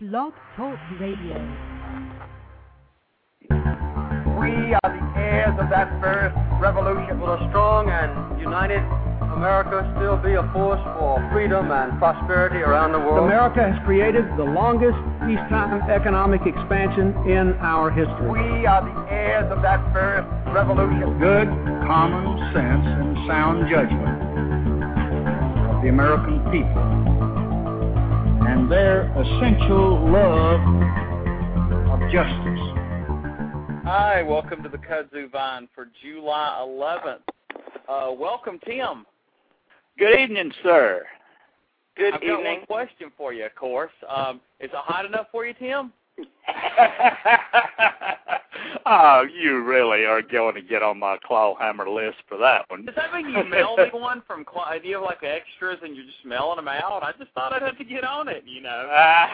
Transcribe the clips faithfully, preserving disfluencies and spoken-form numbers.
Blog Talk Radio. We are the heirs of that first revolution. Will a strong and united America still be a force for freedom and prosperity around the world? America has created the longest peacetime economic expansion in our history. We are the heirs of that first revolution. Good common sense and sound judgment of the American people and their essential love of justice. Hi, welcome to the Kudzu Vine for July eleventh. Uh, welcome, Tim. Good evening, sir. Good I've evening. I've got one question for you, of course. Um, is it hot enough for you, Tim? Oh, you really are going to get on my clawhammer list for that one. Does that mean you mailed me one from Claw? Do you have like extras and you're just mailing them out? I just thought I'd have to get on it, you know.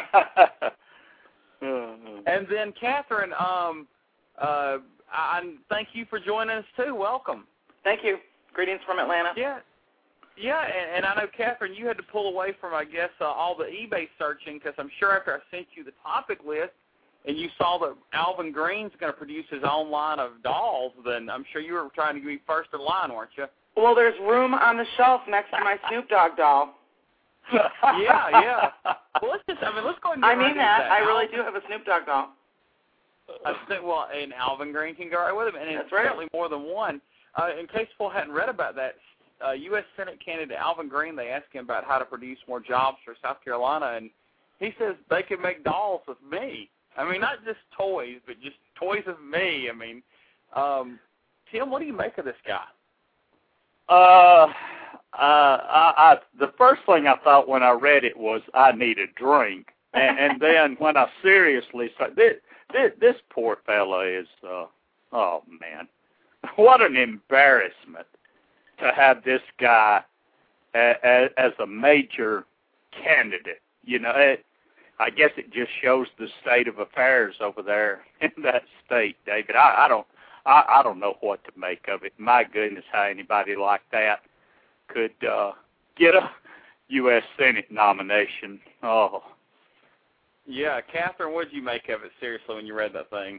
And then, Catherine, um, uh, I thank you for joining us too. Welcome. Thank you. Greetings from Atlanta. Yeah. Yeah, and, and I know, Catherine, you had to pull away from, I guess, uh, all the eBay searching because I'm sure after I sent you the topic list and you saw that Alvin Green's going to produce his own line of dolls, then I'm sure you were trying to be first in line, weren't you? Well, there's room on the shelf next to my Snoop Dogg doll. yeah, yeah. Well, let's just, I mean, let's go ahead and get I mean right that. that. I really do have a Snoop Dogg doll. I think, well, and Alvin Green can go right with him, and That's it's right. certainly more than one. Uh, in case people hadn't read about that, uh, U S Senate candidate Alvin Green, they asked him about how to produce more jobs for South Carolina, and he says they can make dolls of me. I mean, not just toys, but just toys of me. I mean, um, Tim, what do you make of this guy? Uh, uh, I, I, the first thing I thought when I read it was I need a drink, and, and then when I seriously started, this, this, this poor fella is, uh, oh man, what an embarrassment to have this guy as, as a major candidate. You know, it, I guess it just shows the state of affairs over there in that state, David. I, I don't, I, I don't know what to make of it. My goodness, how anybody like that could uh, get a U S Senate nomination. Oh. Yeah, Catherine, what did you make of it, seriously, when you read that thing?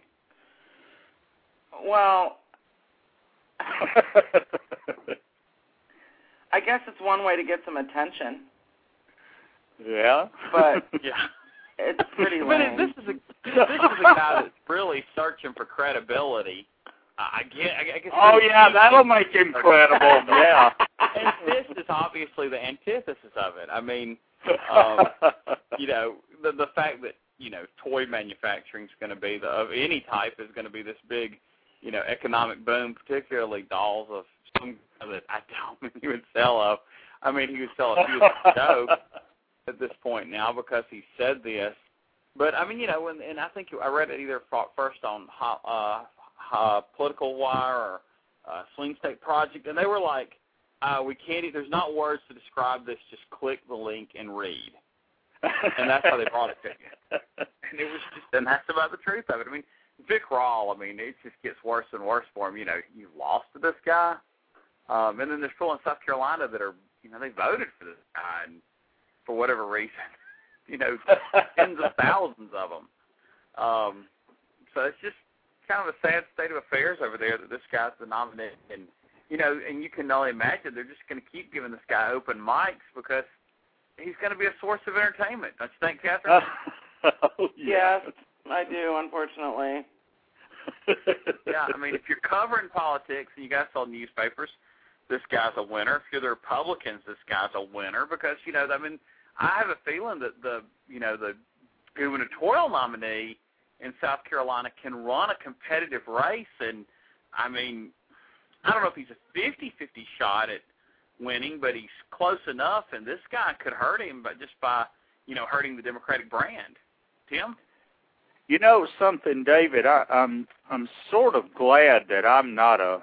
Well, I guess it's one way to get some attention. Yeah. But yeah. It's pretty lame. But it, this is a this is a guy that's really searching for credibility. I get. I guess. Oh yeah, that'll make him credible. Yeah. And this is obviously the antithesis of it. I mean, um, you know, the the fact that you know toy manufacturing is going to be the of any type is going to be this big, you know, economic boom, particularly dolls of some that I don't think he would sell of. I mean, he would sell a few of the dope at this point now because he said this. But, I mean, you know, and, and I think I read it either first on uh, uh, Political Wire or uh, Swing State Project, and they were like, uh, we can't, there's not words to describe this, just click the link and read. And that's how they brought it to you. And it was just, and that's about the truth of it. I mean, Vic Rawl, I mean, it just gets worse and worse for him. You know, you lost to this guy. Um, and then there's people in South Carolina that are, you know, they voted for this guy, and for whatever reason, you know, tens of thousands of them. Um, so it's just kind of a sad state of affairs over there that this guy's the nominee. And, you know, and you can only imagine they're just going to keep giving this guy open mics because he's going to be a source of entertainment. Don't you think, Catherine? Oh, yeah. Yes, I do, unfortunately. Yeah, I mean, if you're covering politics and you guys sell newspapers, this guy's a winner. If you're the Republicans, this guy's a winner because, you know, I mean, I have a feeling that the, you know, the gubernatorial nominee in South Carolina can run a competitive race. And, I mean, I don't know if he's a fifty-fifty shot at winning, but he's close enough, and this guy could hurt him but just by, you know, hurting the Democratic brand. Tim? You know something, David, I, I'm I'm sort of glad that I'm not a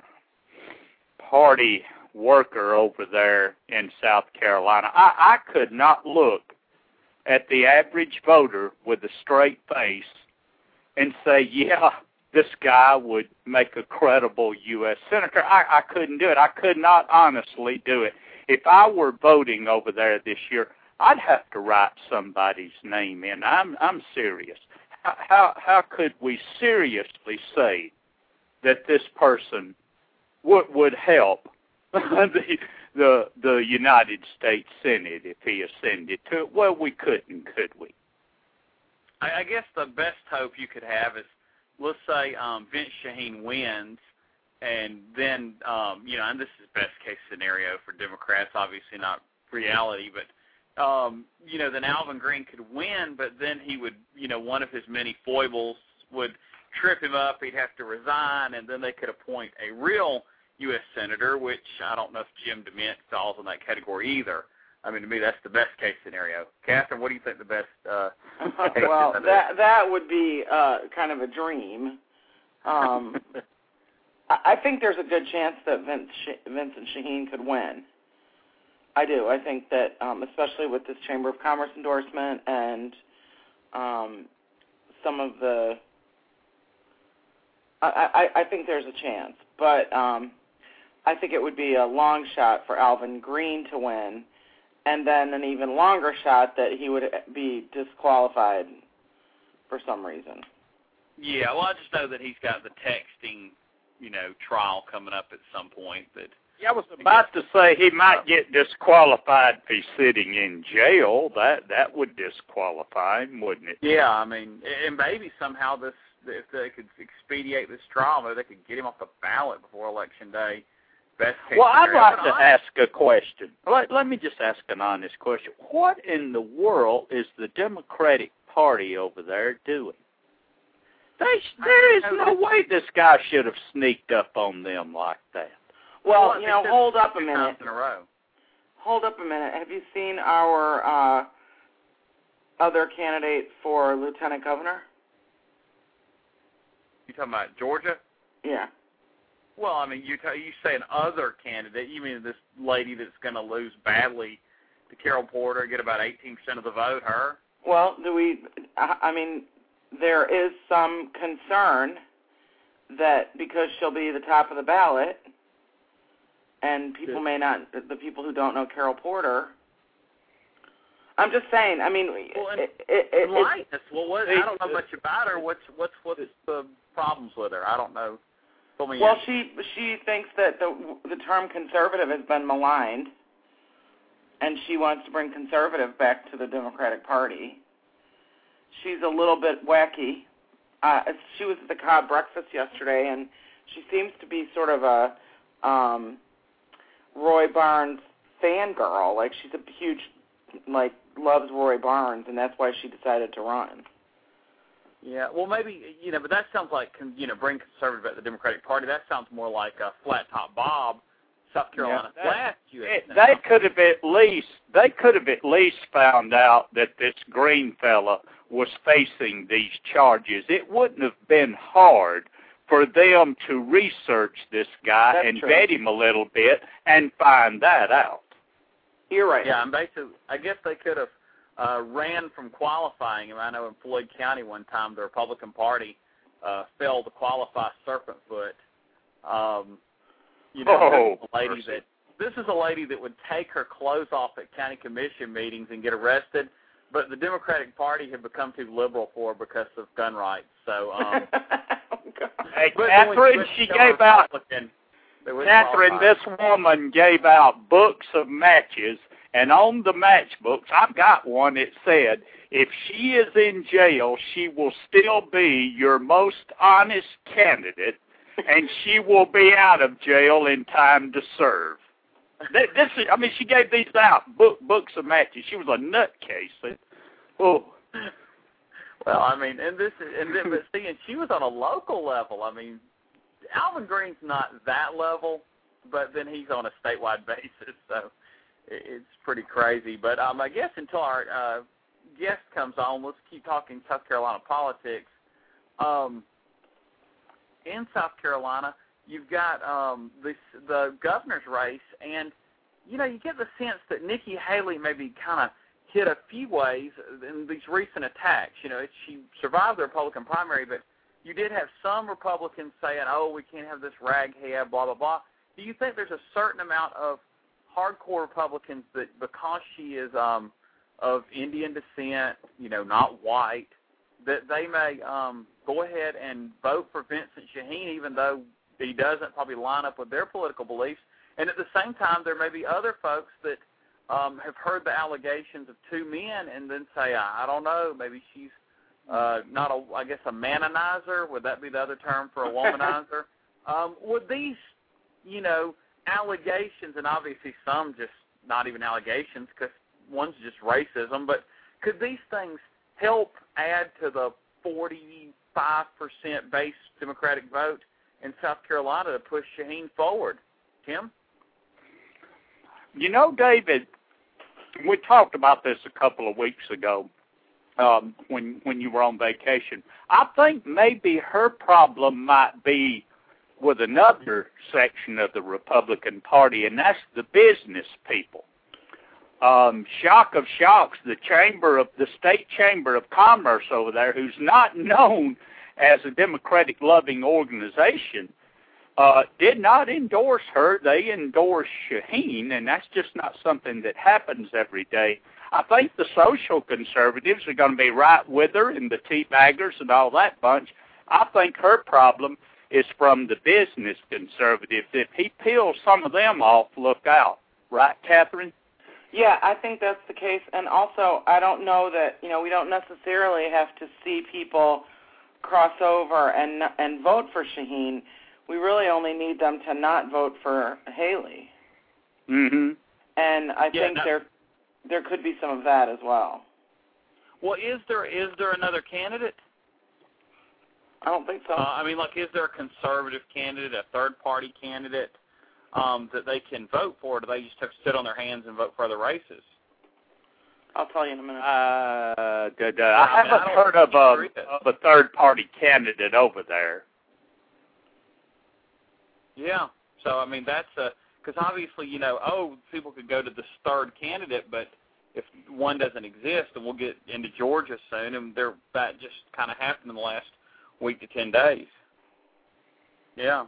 party worker over there in South Carolina. I, I could not look at the average voter with a straight face and say, yeah, this guy would make a credible U S senator. I, I couldn't do it. I could not honestly do it. If I were voting over there this year, I'd have to write somebody's name in. I'm I'm serious. How how, how could we seriously say that this person would would help the the the United States Senate if he ascended to it? Well, we couldn't, could we? I, I guess the best hope you could have is, let's say um, Vince Shaheen wins, and then, um, you know, and this is best case scenario for Democrats, obviously not reality, but, um, you know, then Alvin Green could win, but then he would, you know, one of his many foibles would trip him up, he'd have to resign, and then they could appoint a real U S Senator, which I don't know if Jim DeMint falls in that category either. I mean, to me, that's the best case scenario. Catherine, what do you think the best uh, case well, is? that that would be uh, kind of a dream. Um, I, I think there's a good chance that Vince Sh- Vincent Shaheen could win. I do. I think that, um, especially with this Chamber of Commerce endorsement and um, some of the, I, I, I think there's a chance. But um, I think it would be a long shot for Alvin Green to win, and then an even longer shot that he would be disqualified for some reason. Yeah, well, I just know that he's got the texting, you know, trial coming up at some point. That yeah, I was about to say he might get disqualified if he's sitting in jail. That that would disqualify him, wouldn't it? Yeah, I mean, and maybe somehow this, if they could expedite this trial, maybe they could get him off the ballot before Election Day. Best case well, I'd scenario. like to ask a question. Let, let me just ask an honest question. What in the world is the Democratic Party over there doing? They, there is no way this guy should have sneaked up on them like that. Well, well you know, hold up a minute. In a row. Hold up a minute. Have you seen our uh, other candidate for lieutenant governor? You talking about Georgia? Yeah. Well, I mean, you t- you say an other candidate. You mean this lady that's going to lose badly to Carol Porter, get about eighteen percent of the vote, her? Well, do we, I mean, there is some concern that because she'll be the top of the ballot, and people may not, the people who don't know Carol Porter, I'm just saying, I mean, well, it, it, it, enlighten us. Well, what, I don't know much about her. What's, what's, what's the problems with her? I don't know. Well, she she thinks that the the term conservative has been maligned, and she wants to bring conservative back to the Democratic Party. She's a little bit wacky. Uh, she was at the Cobb breakfast yesterday, and she seems to be sort of a um, Roy Barnes fangirl. Like, she's a huge, like, loves Roy Barnes, and that's why she decided to run. Yeah, well, maybe, you know, but that sounds like, you know, bring conservative at the Democratic Party. That sounds more like uh, Flat Top Bob, South Carolina yeah, Flat. U S it, they could have at least they could have at least found out that this Green fella was facing these charges. It wouldn't have been hard for them to research this guy That's and true. vet him a little bit and find that out. You're right. Yeah, and basically, I guess they could have uh, ran from qualifying him. I know in Floyd County one time the Republican Party uh, failed to qualify Serpent Foot. Um, you know, oh, this is a lady mercy. that this is a lady that would take her clothes off at county commission meetings and get arrested. But the Democratic Party had become too liberal for her because of gun rights. So, um, hey, but Catherine, she gave out. Catherine, qualify. this woman gave out books of matches, and on the matchbooks, I've got one that said, if she is in jail, she will still be your most honest candidate, and she will be out of jail in time to serve. This is, I mean, she gave these out, book, books of matches. She was a nutcase. Oh. Well, I mean, and this is, and then, but see, and she was on a local level. I mean, Alvin Green's not that level, but then he's on a statewide basis, so it, it's pretty crazy. But um, I guess until our uh, guest comes on, let's keep talking South Carolina politics. Um, in South Carolina, you've got um, this, the governor's race, and, you know, you get the sense that Nikki Haley maybe kind of hit a few ways in these recent attacks. You know, she survived the Republican primary, but you did have some Republicans saying, oh, we can't have this raghead, blah, blah, blah. Do you think there's a certain amount of hardcore Republicans that because she is um, of Indian descent, you know, not white, that they may um, go ahead and vote for Vincent Shaheen, even though he doesn't probably line up with their political beliefs. And at the same time, there may be other folks that um, have heard the allegations of two men and then say, I, I don't know, maybe she's uh, not, a, I guess, a manonizer. Would that be the other term for a womanizer? um, would these, you know, allegations, and obviously some just not even allegations because one's just racism, but could these things help add to the forty-five percent base Democratic vote in South Carolina to push Shaheen forward? Tim? You know, David, we talked about this a couple of weeks ago um, when when you were on vacation. I think maybe her problem might be with another section of the Republican Party, and that's the business people. Um, shock of shocks, the chamber of the state chamber of commerce over there, who's not known as a democratic-loving organization, uh, did not endorse her. They endorsed Shaheen, and that's just not something that happens every day. I think the social conservatives are going to be right with her, and the teabaggers and all that bunch. I think her problem is from the business conservatives. If he peels some of them off, look out. Right, Catherine? Yeah, I think that's the case. And also, I don't know that, you know, we don't necessarily have to see people cross over and and vote for Shaheen. We really only need them to not vote for Haley. Mm-hmm. And I yeah, think no. there there could be some of that as well. Well, is there is there another candidate? I don't think so. Uh, I mean, like, is there a conservative candidate, a third-party candidate um, that they can vote for, or do they just have to sit on their hands and vote for other races? I'll tell you in a minute. Uh, da, da. I I mean, haven't I heard of agree a, with of a third-party candidate over there. Yeah. So, I mean, that's a – because obviously, you know, oh, people could go to this third candidate, but if one doesn't exist, and we'll get into Georgia soon, and there, that just kind of happened in the last week to ten days. Yeah. Um,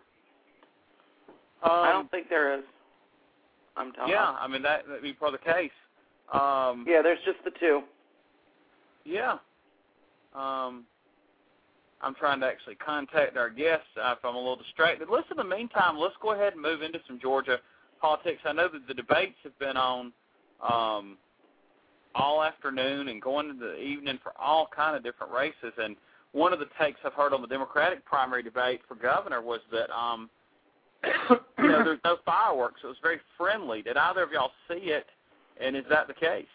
I don't think there is. I'm telling you. Yeah, I mean, that would be part of the case. Um, Yeah, there's just the two. Yeah. Um, I'm trying to actually contact our guests uh, if I'm a little distracted. Listen, in the meantime, let's go ahead and move into some Georgia politics. I know that the debates have been on um, all afternoon and going into the evening for all kind of different races. And one of the takes I've heard on the Democratic primary debate for governor was that, um, you know, there's no fireworks. It was very friendly. Did either of y'all see it, and is that the case?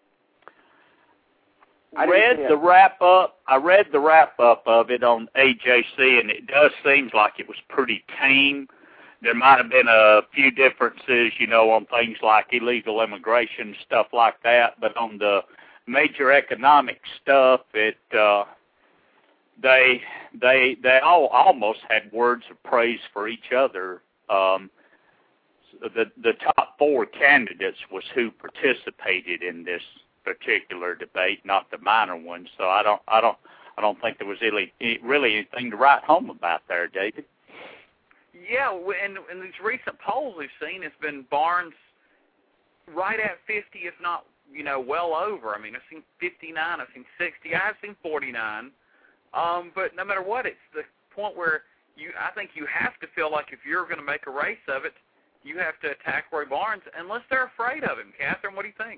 I read the wrap up. I read the wrap up of it on A J C, and it does seem like it was pretty tame. There might have been a few differences, you know, on things like illegal immigration, stuff like that. But on the major economic stuff, it uh, they they they all almost had words of praise for each other. Um, the the top four candidates was who participated in this particular debate, not the minor ones. So I don't, I don't, I don't think there was really, really anything to write home about there, David. Yeah, and in these recent polls we've seen, it's been Barnes right at fifty, if not, you know, well over. I mean, I've seen fifty-nine, I've seen sixty, I've seen forty-nine. Um, but no matter what, it's the point where you, I think you have to feel like if you're going to make a race of it, you have to attack Roy Barnes, unless they're afraid of him. Catherine, what do you think?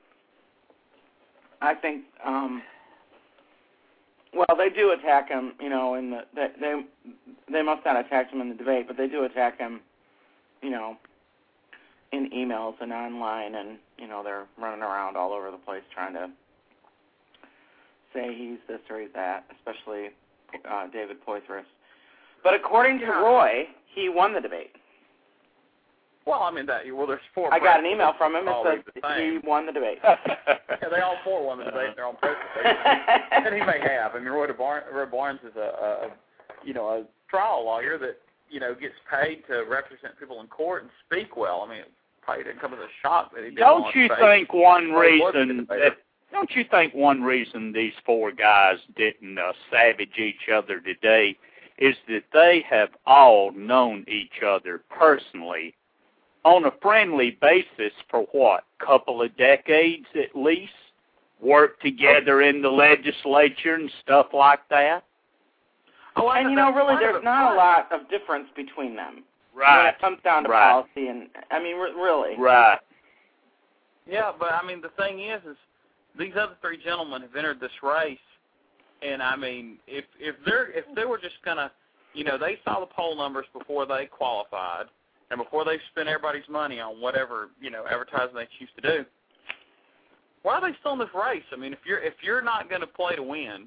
I think, um, well, they do attack him, you know, in the, they, they they must not attack him in the debate, but they do attack him, you know, in emails and online, and, you know, they're running around all over the place trying to say he's this or he's that, especially uh, David Poitras. But according to Roy, he won the debate. Well, I mean, that, well, there's four. I got an email from him that says he won the debate. Yeah, they all four won the debate. They're on purpose. And he may have. I mean, Roy, Bar- Roy Barnes is a, a, you know, a trial lawyer that, you know, gets paid to represent people in court and speak well. I mean, it probably didn't come as a shock that he didn't. Don't you think one well, reason that, don't you think one reason these four guys didn't uh, savage each other today is that they have all known each other personally on a friendly basis for what, couple of decades at least? work together in the legislature and stuff like that. Oh, and you know, really, there's not a lot of difference between them. Right. When it comes down to right. policy, and I mean, re- really. Right. Yeah, but I mean, the thing is, is these other three gentlemen have entered this race, and I mean, if if they're if they were just gonna, you know, they saw the poll numbers before they qualified, and before they spent everybody's money on whatever, you know, advertising they choose to do. Why are they still in this race? I mean, if you're if you're not going to play to win,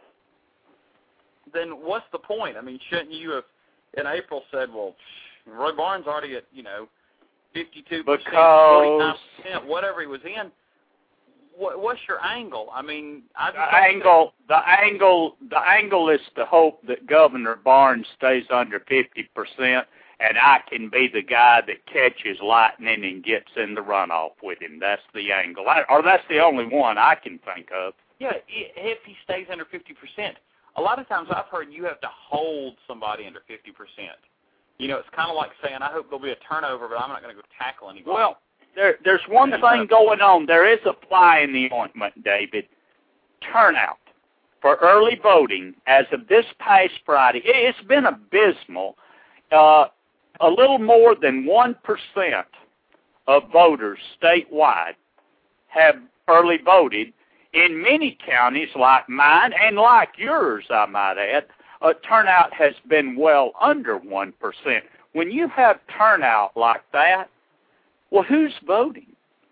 then what's the point? I mean, shouldn't you have in April said, well, Roy Barnes already at, you know, fifty-two percent, forty-nine percent, whatever he was in. What, what's your angle? I mean, I just the angle, the angle, the angle is to hope that Governor Barnes stays under fifty percent, and I can be the guy that catches lightning and gets in the runoff with him. That's the angle, I, or that's the only one I can think of. Yeah, if he stays under fifty percent. A lot of times I've heard you have to hold somebody under fifty percent. You know, it's kind of like saying, I hope there'll be a turnover, but I'm not going to go tackle anybody. Well, there, there's one thing going on. There is a fly in the ointment, David. Turnout for early voting as of this past Friday, it's been abysmal. Uh, a little more than one percent of voters statewide have early voted. In many counties like mine and like yours, I might add, uh, turnout has been well under one percent. When you have turnout like that, well, who's voting?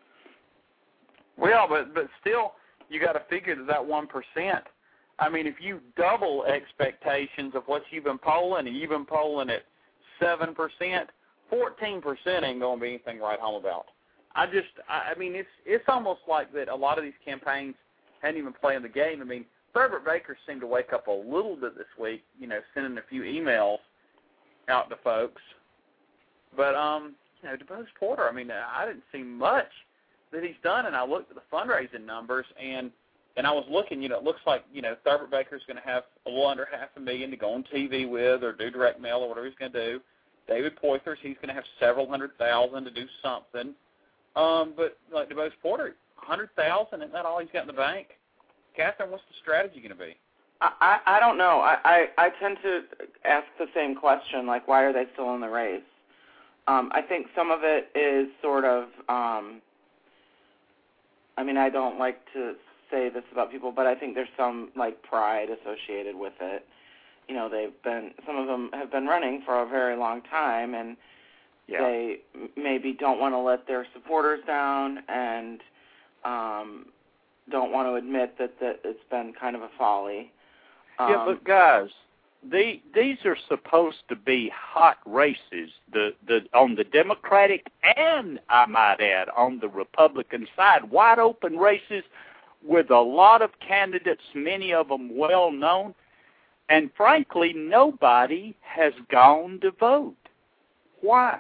Well, but but still, you got to figure that that one percent. I mean, if you double expectations of what you've been polling, and you've been polling at seven percent, fourteen percent ain't going to be anything to write home about. I just, I, I mean, it's it's almost like that. A lot of these campaigns hadn't even playing the game. I mean, Thurber Baker seemed to wake up a little bit this week, you know, sending a few emails out to folks. But, um, you know, DeBose Porter, I mean, I didn't see much that he's done, and I looked at the fundraising numbers, and and I was looking, you know, it looks like, you know, Thurber Baker's going to have a little under half a million to go on T V with or do direct mail or whatever he's going to do. David Poythress, he's going to have several hundred thousand to do something. Um, but, like DeBose Porter, one hundred thousand, isn't that all he's got in the bank? Catherine, what's the strategy going to be? I, I I don't know. I, I, I tend to ask the same question, like, why are they still in the race? Um, I think some of it is sort of, um, I mean, I don't like to say this about people, but I think there's some, like, pride associated with it. You know, they've been, some of them have been running for a very long time, and yeah. they maybe don't want to let their supporters down and um, don't want to admit that, that it's been kind of a folly. Um, yeah, but guys, they, these are supposed to be hot races the, the, on the Democratic and, I might add, on the Republican side, wide open races with a lot of candidates, many of them well known, and frankly, nobody has gone to vote. Why?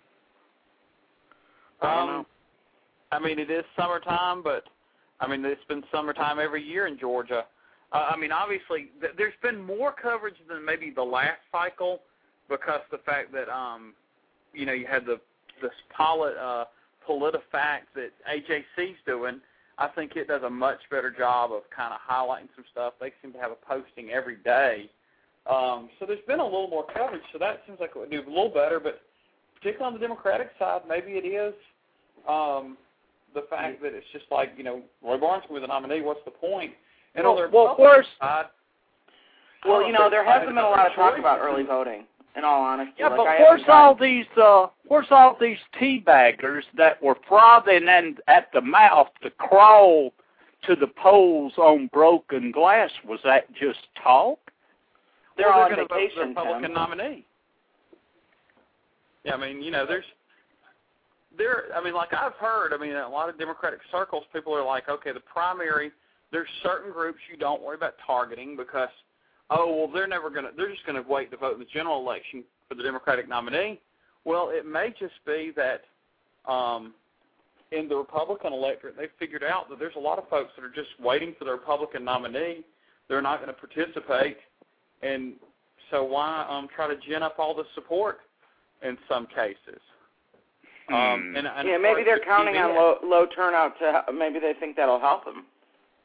I don't know. I mean, it is summertime, but, I mean, it's been summertime every year in Georgia. Uh, I mean, obviously, th- there's been more coverage than maybe the last cycle because the fact that, um, you know, you had the this polit, uh, PolitiFact that A J C's doing. I think it does a much better job of kind of highlighting some stuff. They seem to have a posting every day. Um, so there's been a little more coverage, so that seems like it would do a little better. But particularly on the Democratic side, maybe it is um, the fact that it's just like, you know, Roy Barnes can be the nominee. What's the point? And well, on the well, first, side, well, you know, there hasn't been a lot of talk about early voting, in all honesty. Yeah, like but I where's all gotten... these uh, where's all these teabaggers that were frothing and at the mouth to crawl to the polls on broken glass? Was that just talk? They're well, on they're vacation. Vote the Republican nominee. Yeah, I mean, you know, there's there. I mean, like I've heard. I mean, in a lot of Democratic circles, people are like, okay, the primary. There's certain groups you don't worry about targeting because, oh, well, they're never going to, they're just going to wait to vote in the general election for the Democratic nominee. Well, it may just be that um, in the Republican electorate, they've figured out that there's a lot of folks that are just waiting for the Republican nominee. They're not going to participate. And so why um, try to gin up all the support in some cases? Hmm. Um, and, and yeah, maybe they're counting on low, low turnout to, maybe they think that'll help them.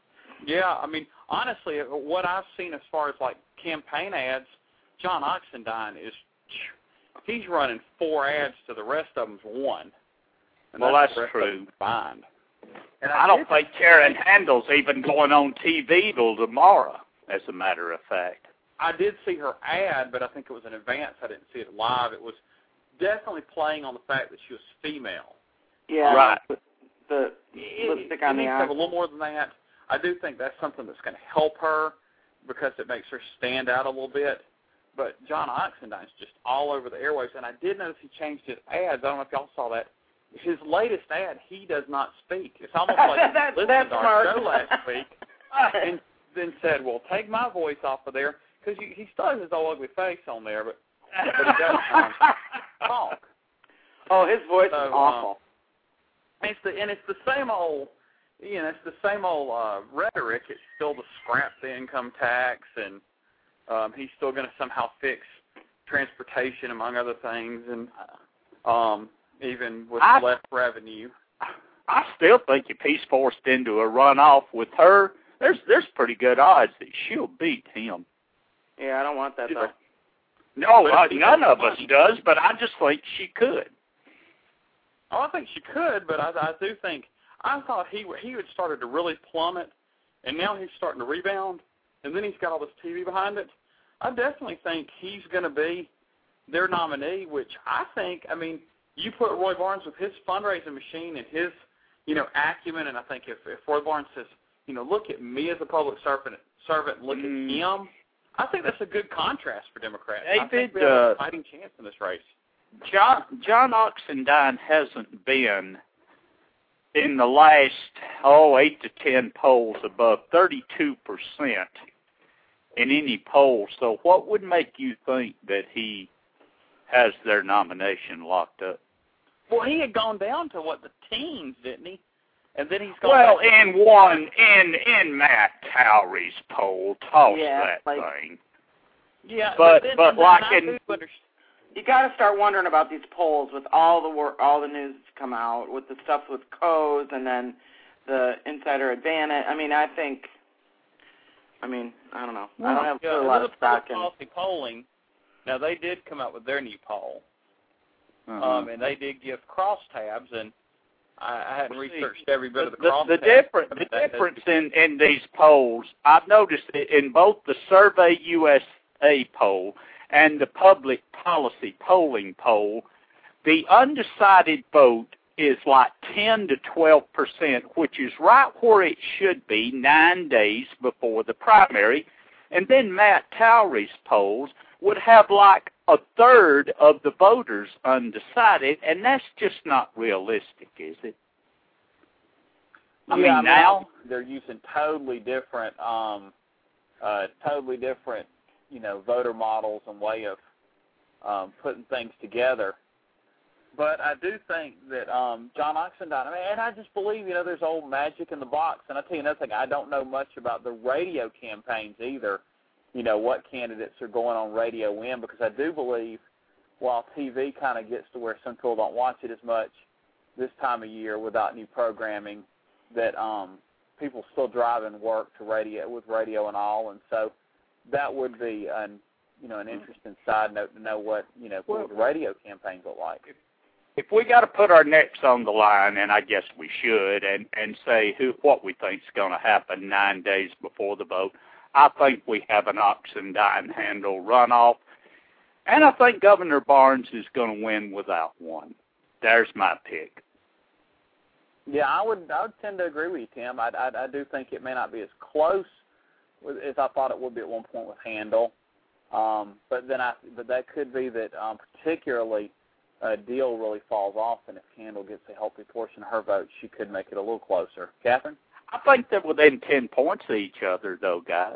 Yeah, I mean, honestly, what I've seen as far as, like, campaign ads, John Oxendine is, he's running four ads to the rest of them's one. And well, that's, that's true. Combined. And I, I don't think Karen Handel's even going on T V till tomorrow, as a matter of fact. I did see her ad, but I think it was in advance. I didn't see it live. It was definitely playing on the fact that she was female. Yeah, right. The, the it, lipstick it on the needs eye. to have a little more than that. I do think that's something that's going to help her because it makes her stand out a little bit. But John Oxendine's just all over the airwaves, and I did notice he changed his ads. I don't know if y'all saw that. His latest ad, he does not speak. It's almost like that's, he listened that's to our smart. show last week and then said, well, take my voice off of there, because he still has his old ugly face on there, but, but he does um, talk. Oh, his voice so, is awful. Um, it's the, and it's the same old, you know, it's the same old uh, rhetoric. It's still the scrap the income tax, and um, he's still going to somehow fix transportation, among other things, and um, even with I, less revenue. I still think if he's forced into a runoff with her, there's there's pretty good odds that she'll beat him. Yeah, I don't want that, though. No, uh, none of us does, but I just think she could. Oh, I think she could, but I, I do think, I thought he he had started to really plummet, and now he's starting to rebound, and then he's got all this T V behind it. I definitely think he's going to be their nominee, which I think, I mean, you put Roy Barnes with his fundraising machine and his, you know, acumen, and I think if, if Roy Barnes says, you know, look at me as a public servant, servant and look mm. at him, I think that's a good contrast for Democrats. David, I think we have uh, a fighting chance in this race. John John Oxendine hasn't been in the last, oh, eight to ten polls above thirty-two percent in any poll. So what would make you think that he has their nomination locked up? Well, he had gone down to, what, the teens, didn't he? And then he's gone Well, back to in one, in in Matt Towery's poll, toss Yeah, that like, thing. Yeah, But, then, but and like I in... do understand. You got to start wondering about these polls with all the work, all the news that's come out, with the stuff with Coase and then the insider advantage. I mean, I think, I mean, I don't know. I don't have yeah, a lot of stock in. policy polling. Now, they did come out with their new poll, Uh-huh. um, and they did give crosstabs, and I, I hadn't Well, see, researched every bit of the the, crosstabs. the difference, the difference in, in these polls, I've noticed it in both the Survey U S A poll and the Public Policy Polling poll, the undecided vote is like ten to twelve percent, which is right where it should be nine days before the primary. And then Matt Towery's polls would have like a third of the voters undecided, and that's just not realistic, is it? I yeah, mean, I mean, now they're using totally different, um, uh, totally different, you know, voter models and way of um, putting things together. But I do think that um, John Oxendine, I mean, and I just believe, you know, there's old magic in the box. And I'll tell you another thing, I don't know much about the radio campaigns either, you know, what candidates are going on radio when, because I do believe while T V kind of gets to where some people don't watch it as much this time of year without new programming, that um, people still drive and work to radio with radio and all, and so that would be an, you know, an interesting side note to know what, you know, what the radio campaigns look like. if we got to put our necks on the line, and I guess we should, and, and say who what we think is going to happen nine days before the vote, I think we have an Oxendine Handel runoff, and I think Governor Barnes is going to win without one. There's my pick. Yeah, I would I would tend to agree with you, Tim. I, I, I do think it may not be as close as I thought it would be at one point with Handel, um, but then I but that could be that um, particularly uh, Deal really falls off, and if Handel gets a healthy portion of her vote, she could make it a little closer. Catherine? I think they're within ten points of each other, though, guys.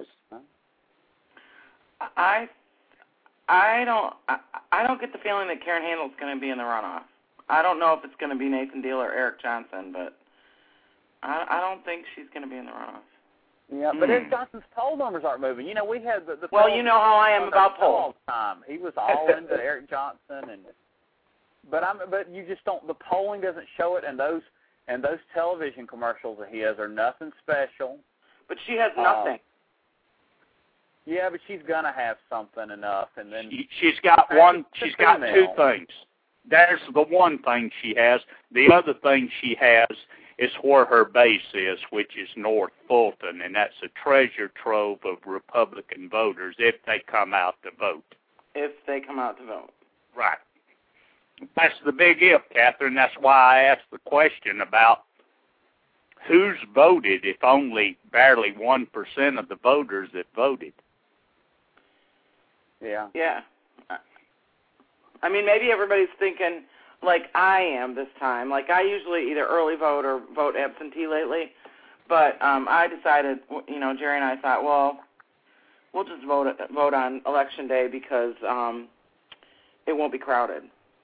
I, I don't, I, I don't get the feeling that Karen Handel's going to be in the runoff. I don't know if it's going to be Nathan Deal or Eric Johnson, but I, I don't think she's going to be in the runoff. Yeah, but Mm. Eric Johnson's poll numbers aren't moving. You know, we had the, the Well, poll you know how I am on about our show all polls. the time. He was all into Eric Johnson, and but I'm but you just don't. The polling doesn't show it, and those and those television commercials of his are nothing special. But she has nothing. Um, yeah, but she's gonna have something enough, and then she, she's got one. She's got two things. There's the one thing she has. The other thing she has is where her base is, which is North Fulton, and that's a treasure trove of Republican voters if they come out to vote. If they come out to vote. Right. That's the big if, Catherine. That's why I asked the question about who's voted if only barely one percent of the voters that voted. Yeah. Yeah. I mean, maybe everybody's thinking like I am this time. Like I usually either early vote or vote absentee lately. But um, I decided, you know, Jerry and I thought, well, we'll just vote vote on Election Day because um, it won't be crowded.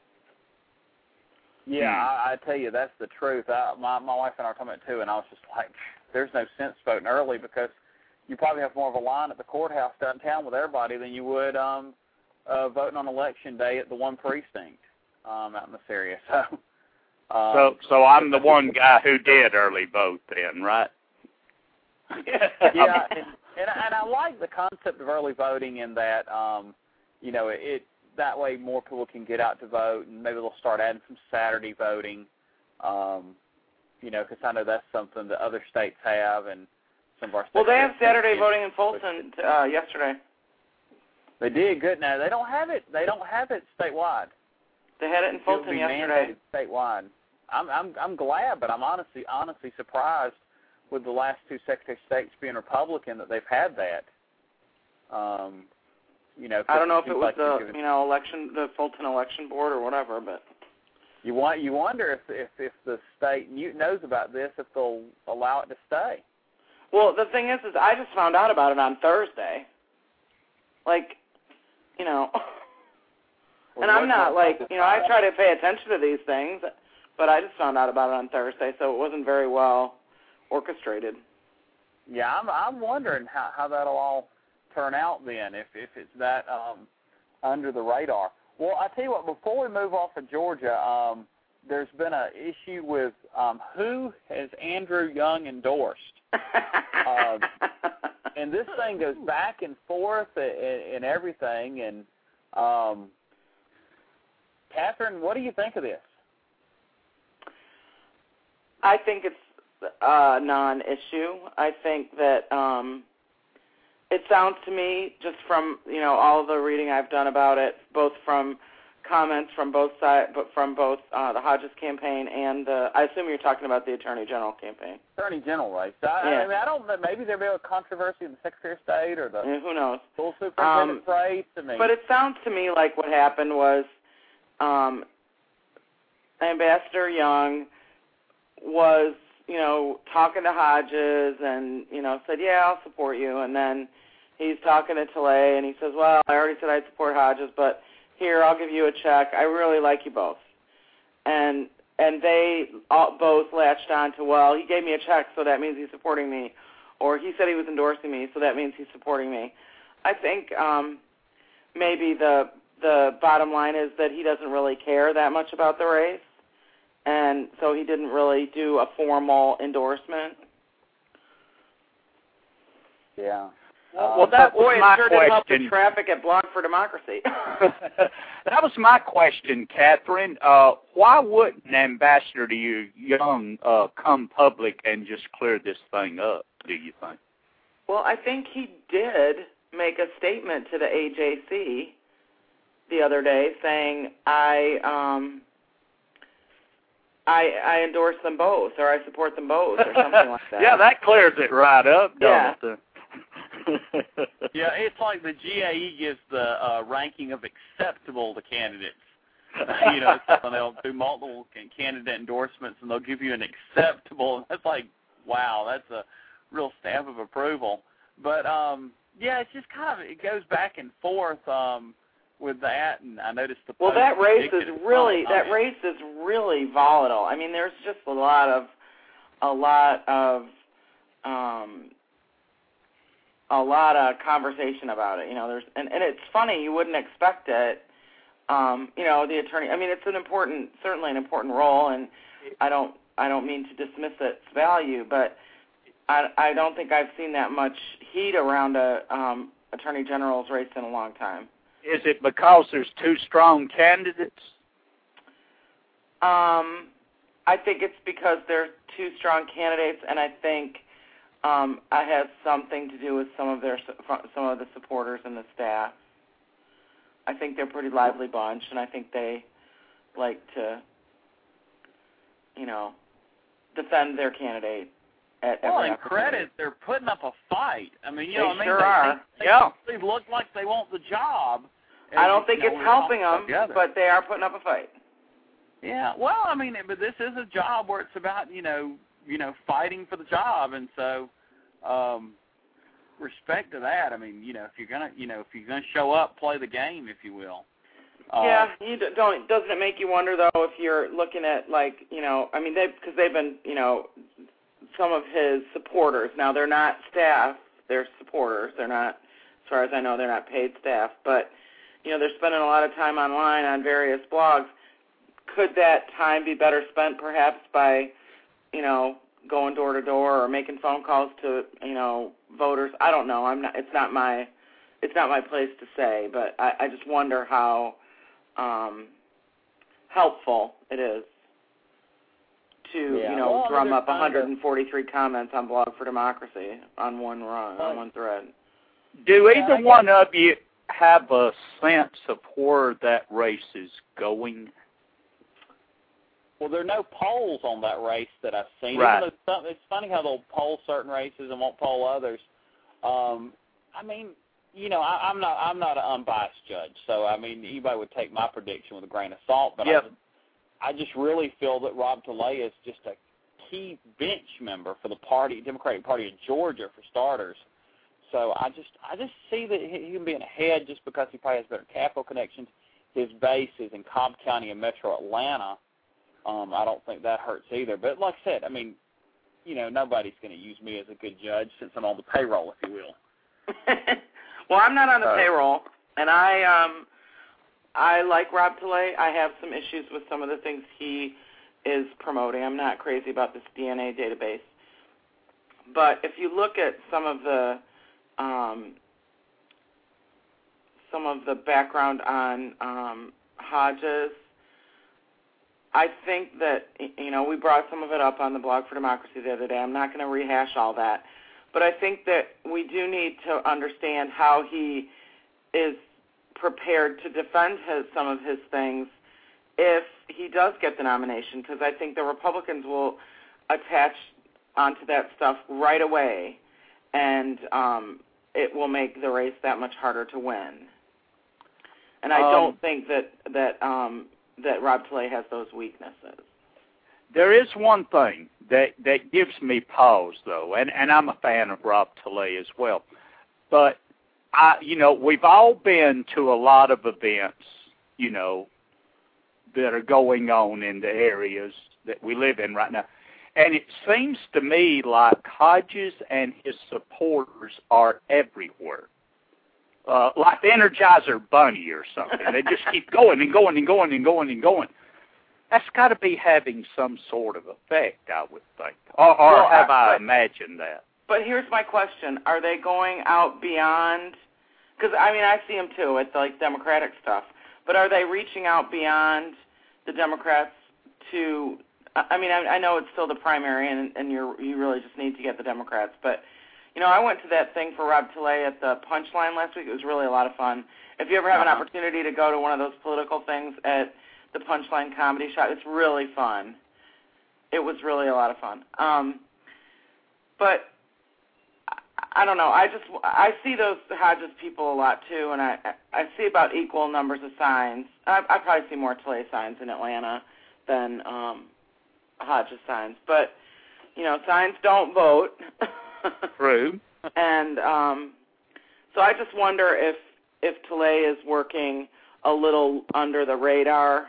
Yeah, I, I tell you, that's the truth. I, my my wife and I were talking about it too, and I was just like, there's no sense voting early because you probably have more of a line at the courthouse downtown with everybody than you would um, uh, voting on Election Day at the one precinct um, out in this area. So, um, so, so I'm the one guy who did early vote then, right? yeah, and, and, and I like the concept of early voting in that, um, you know, it, it that way more people can get out to vote, and maybe they'll start adding some Saturday voting, um, you know, because I know that's something that other states have, and some of our states. Well, they have Saturday get, voting in Fulton uh, yesterday. They did good. Now they don't have it. They don't have it statewide. They had it in Fulton it will be yesterday. Mandated statewide. I'm I'm I'm glad, but I'm honestly honestly surprised with the last two Secretary of States being Republican that they've had that. Um, you know, I don't know if it was like the given, you know election, the Fulton Election Board or whatever, but you want you wonder if if, if the state knows about this, if they'll allow it to stay. Well, the thing is, is I just found out about it on Thursday. Like, you know, Well, and I'm not like you know I try to pay attention to these things, but I just found out about it on Thursday, so it wasn't very well orchestrated. Yeah, I'm I'm wondering how how that'll all turn out then, if if it's that um, under the radar. Well, I tell you what, before we move off of Georgia, um, there's been an issue with um, who has Andrew Young endorsed, uh, and this thing goes back and forth and, and everything. And um, Catherine, what do you think of this? I think it's a non-issue. I think that. Um, It sounds to me, just from you know all the reading I've done about it, both from comments from both sides, but from both uh, the Hodges campaign and the, I assume you're talking about the Attorney General campaign. Attorney General race. I, yeah. I mean, I don't know. Maybe there'll be a controversy in the Secretary of State or the yeah, who knows full superintendent um, race. I mean, but it sounds to me like what happened was um, Ambassador Young was you know talking to Hodges and you know said, yeah, I'll support you, and then he's talking to Tlaib, and he says, well, I already said I'd support Hodges, but here, I'll give you a check. I really like you both. And and they all, both latched on to, well, he gave me a check, so that means he's supporting me. Or he said he was endorsing me, so that means he's supporting me. I think um, maybe the the bottom line is that he doesn't really care that much about the race, and so he didn't really do a formal endorsement. Yeah. Well, well that was boy, my it sure did help the question. traffic at Blog for Democracy. That was my question, Catherine. Uh, why wouldn't Ambassador Young uh, come public and just clear this thing up, do you think? Well, I think he did make a statement to the A J C the other day saying, I um, I, I endorse them both, or I support them both, or something like that. Yeah, that clears it right up, doesn't yeah. it? Yeah, it's like the G A E gives the uh, ranking of acceptable to candidates. you know, so they'll do multiple candidate endorsements, and they'll give you an acceptable. That's like, wow, that's a real stamp of approval. But, um, yeah, it's just kind of, it goes back and forth um, with that, and I noticed the Well, that race is really, fun. that race is really volatile. I mean, there's just a lot of, a lot of, um, a lot of conversation about it, you know, there's, and, and it's funny, you wouldn't expect it, um, you know, the attorney, I mean, it's an important, certainly an important role, and I don't, I don't mean to dismiss its value, but I, I don't think I've seen that much heat around a um, attorney general's race in a long time. Is it because there's two strong candidates? Um, I think it's because there's two strong candidates, and I think um, it has something to do with some of their some of the supporters and the staff. I think they're a pretty lively bunch, and I think they like to, you know, defend their candidate at well, every in opportunity. credit, they're putting up a fight. I mean, you They know what I mean? sure they, are. They, Yeah. They look like they want the job. I don't think you know, it's we're helping talking them, together. but they are putting up a fight. Yeah, well, I mean, but this is a job where it's about, you know, you know, fighting for the job, and so um, respect to that. I mean, you know, if you're gonna, you know, if you're gonna show up, play the game, if you will. Uh, Yeah, you d- don't. Doesn't it make you wonder though if you're looking at like, you know, I mean, they because they've been, you know, some of his supporters. Now they're not staff; they're supporters. They're not, as far as I know, they're not paid staff. But you know, they're spending a lot of time online on various blogs. Could that time be better spent perhaps by, you know, going door to door or making phone calls to, you know, voters? I don't know. I'm not. It's not my. It's not my place to say. But I, I just wonder how um, helpful it is to, Yeah. you know, Well, drum they're up trying to- one hundred forty-three comments on Blog for Democracy on one run, on one thread. Do Yeah, either I one of you have a sense of where that race is going? Well, there are no polls on that race that I've seen. Right. Even though some, it's funny how they'll poll certain races and won't poll others. Um, I mean, you know, I, I'm not I'm not an unbiased judge, so I mean, anybody would take my prediction with a grain of salt. But Yep. I, I just really feel that Rob Talea is just a key bench member for the party, Democratic Party of Georgia, for starters. So I just I just see that he, he can be ahead just because he probably has better capital connections. His base is in Cobb County and Metro Atlanta. Um, I don't think that hurts either. But like I said, I mean, you know, nobody's going to use me as a good judge since I'm on the payroll, if you will. Well, I'm not on the Uh, payroll, and I um, I like Rob Talea. I have some issues with some of the things he is promoting. I'm not crazy about this D N A database. But if you look at some of the um, some of the background on um, Hodges, I think that, you know, we brought some of it up on the Blog for Democracy the other day. I'm not going to rehash all that. But I think that we do need to understand how he is prepared to defend his, some of his things if he does get the nomination, because I think the Republicans will attach onto that stuff right away, and um, it will make the race that much harder to win. And I Um, don't think that that um, that Rob Talea has those weaknesses. There is one thing that, that gives me pause, though, and, and I'm a fan of Rob Talea as well. But, I, you know, we've all been to a lot of events, you know, that are going on in the areas that we live in right now. And it seems to me like Hodges and his supporters are everywhere. Uh, like the Energizer Bunny or something. They just keep going and going and going and going and going. That's got to be having some sort of effect, I would think. Or, or Well, have I- I but- imagined that? But here's my question: are they going out beyond? Because I mean, I see them too at the, like Democratic stuff. But are they reaching out beyond the Democrats to? I mean, I, I know it's still the primary, and and you you really just need to get the Democrats. But you know, I went to that thing for Rob Talea at the Punchline last week. It was really a lot of fun. If you ever have Uh-huh. an opportunity to go to one of those political things at the Punchline Comedy Shop, it's really fun. It was really a lot of fun. Um, but I don't know. I just I see those Hodges people a lot too, and I I see about equal numbers of signs. I, I probably see more Talea signs in Atlanta than um, Hodges signs, but you know, signs don't vote. True. And um, so I just wonder if if Talea is working a little under the radar.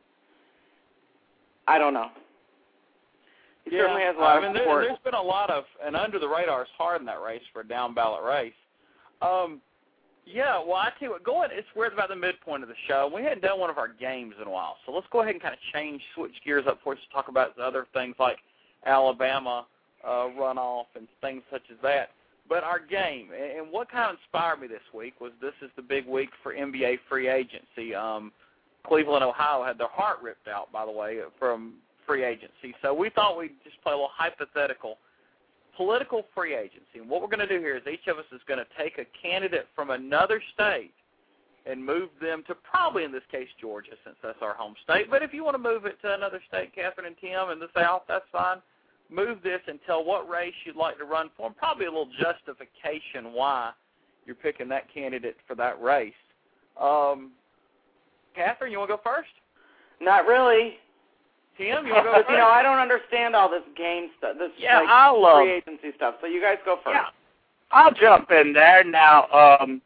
I don't know. He Yeah, certainly has a lot I mean, of there, support. there's been a lot of, and under the radar is hard in that race for a down ballot race. Um, yeah, well, I tell you what, going, it's we're about the midpoint of the show. We hadn't done one of our games in a while, so let's go ahead and kind of change, switch gears up for us to talk about other things like Alabama, uh, runoff and things such as that. But our game, and what kind of inspired me this week was this is the big week for N B A free agency. Um, Cleveland, Ohio had their heart ripped out, by the way, from free agency. So we thought we'd just play a little hypothetical political free agency. And what we're going to do here is each of us is going to take a candidate from another state and move them to probably, in this case, Georgia, since that's our home state. But if you want to move it to another state, Catherine and Tim, in the South, that's fine. Move this and tell what race you'd like to run for, and probably a little justification why you're picking that candidate for that race. Um, Catherine, you want to go first? Not really. Tim, you want to go first? You know, I don't understand all this game stuff, this yeah, like, I'll, uh, free agency stuff, so you guys go first. Yeah, I'll jump in there. Now, um,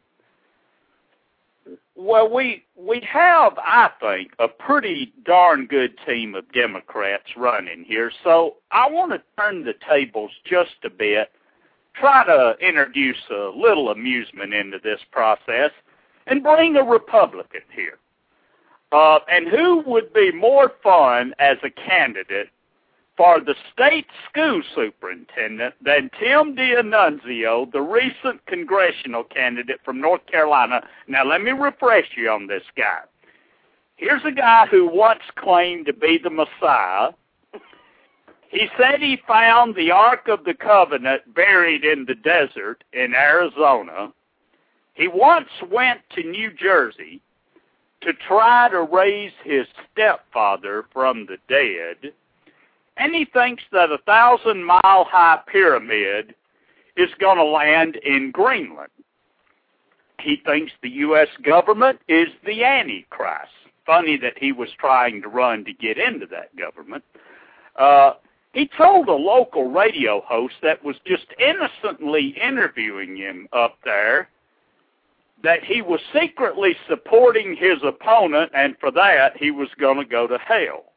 well, we we have, I think, a pretty darn good team of Democrats running here, so I want to turn the tables just a bit, try to introduce a little amusement into this process, and bring a Republican here. Uh, and who would be more fun as a candidate for the state school superintendent than Tim D'Annunzio, the recent congressional candidate from North Carolina? Now, let me refresh you on this guy. Here's a guy who once claimed to be the Messiah. He said he found the Ark of the Covenant buried in the desert in Arizona. He once went to New Jersey to try to raise his stepfather from the dead. And he thinks that a thousand-mile-high pyramid is going to land in Greenland. He thinks the U S government is the Antichrist. Funny that he was trying to run to get into that government. Uh, he told a local radio host that was just innocently interviewing him up there that he was secretly supporting his opponent, and for that he was going to go to hell.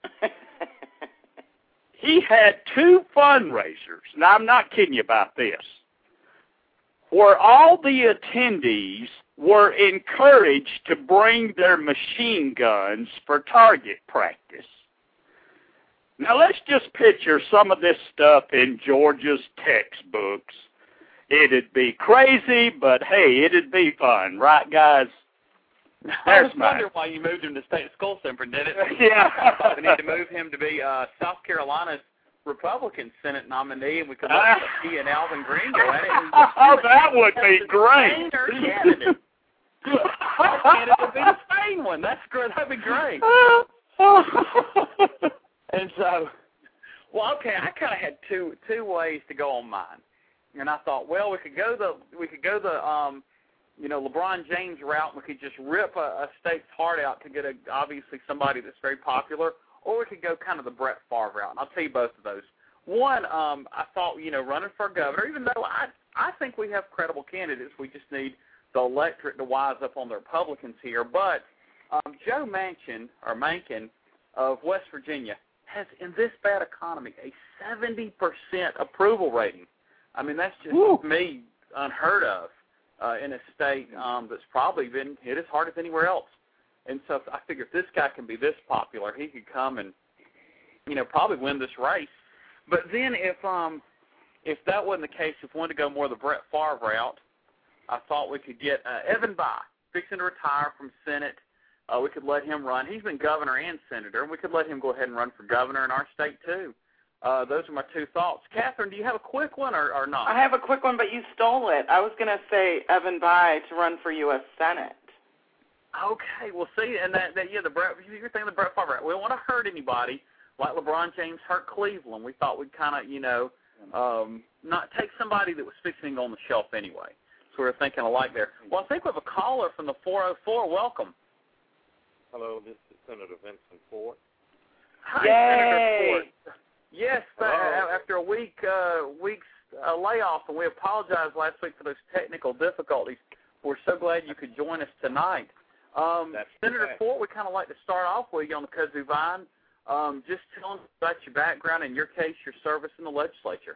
He had two fundraisers, now I'm not kidding you about this, where all the attendees were encouraged to bring their machine guns for target practice. Now let's just picture some of this stuff in Georgia's textbooks. It'd be crazy, but hey, it'd be fun, right, guys? I was wondering why you moved him to state school superintendent. Yeah. I thought we need to move him to be uh, South Carolina's Republican Senate nominee, and we could let he and Alvin Green go at it. And oh, that would be great. Candidate. Candidate would be the Spain one. That's great. That'd be great. And so, well, okay, I kind of had two two ways to go on mine, and I thought, well, we could go the we could go the um. you know, LeBron James route, we could just rip a, a state's heart out to get a, obviously somebody that's very popular, or we could go kind of the Brett Favre route. And I'll tell you both of those. One, um, I thought, you know, running for governor, even though I I think we have credible candidates, we just need the electorate to wise up on the Republicans here. But um, Joe Manchin, or Manchin, of West Virginia, has, in this bad economy, a seventy percent approval rating. I mean, that's just, Woo. me, unheard of. Uh, in a state um, that's probably been hit as hard as anywhere else. And so I figure if this guy can be this popular, he could come and, you know, probably win this race. But then if um, if that wasn't the case, if we wanted to go more the Brett Favre route, I thought we could get uh, Evan Bayh, fixing to retire from Senate. Uh, we could let him run. He's been governor and senator, and we could let him go ahead and run for governor in our state too. Uh, those are my two thoughts. Catherine, do you have a quick one or, or not? I have a quick one, but you stole it. I was going to say Evan Bayh to run for U S Senate. Okay, well, see, and that, that yeah, the Brett, you're thinking the Brett Favre. We don't want to hurt anybody like LeBron James hurt Cleveland. We thought we'd kind of, you know, um, not take somebody that was fixing to go on the shelf anyway. So we were thinking alike there. Well, I think we have a caller from the four oh four. Welcome. Hello, this is Senator Vincent Ford. Hi, Yay. Senator Ford. Yes, uh, Hello. after a week, uh, week's uh, layoff, and we apologized last week for those technical difficulties. We're so glad you could join us tonight. Um, Senator right. Ford, we'd kind of like to start off with you on the kazoo vine. Um, just tell us about your background, in your case, your service in the legislature.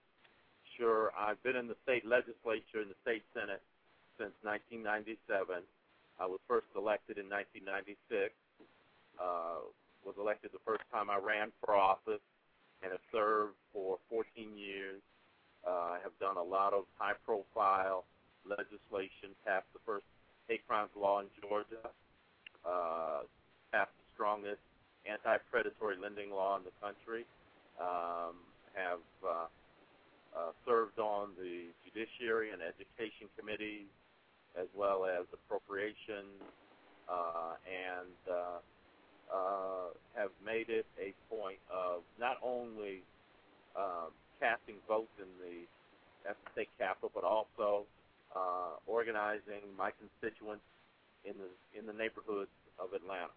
Sure. I've been in the state legislature and the state Senate since nineteen ninety-seven. I was first elected in nineteen ninety-six. Uh, was elected the first time I ran for office. and have served for fourteen years. I uh, have done a lot of high-profile legislation, passed the first hate crimes law in Georgia, uh, passed the strongest anti-predatory lending law in the country, um, have uh, uh, served on the Judiciary and Education Committees, as well as Appropriations, uh, and uh, uh, have made it a point of not only uh, casting votes in the at the state capitol, but also uh, organizing my constituents in the in the neighborhoods of Atlanta.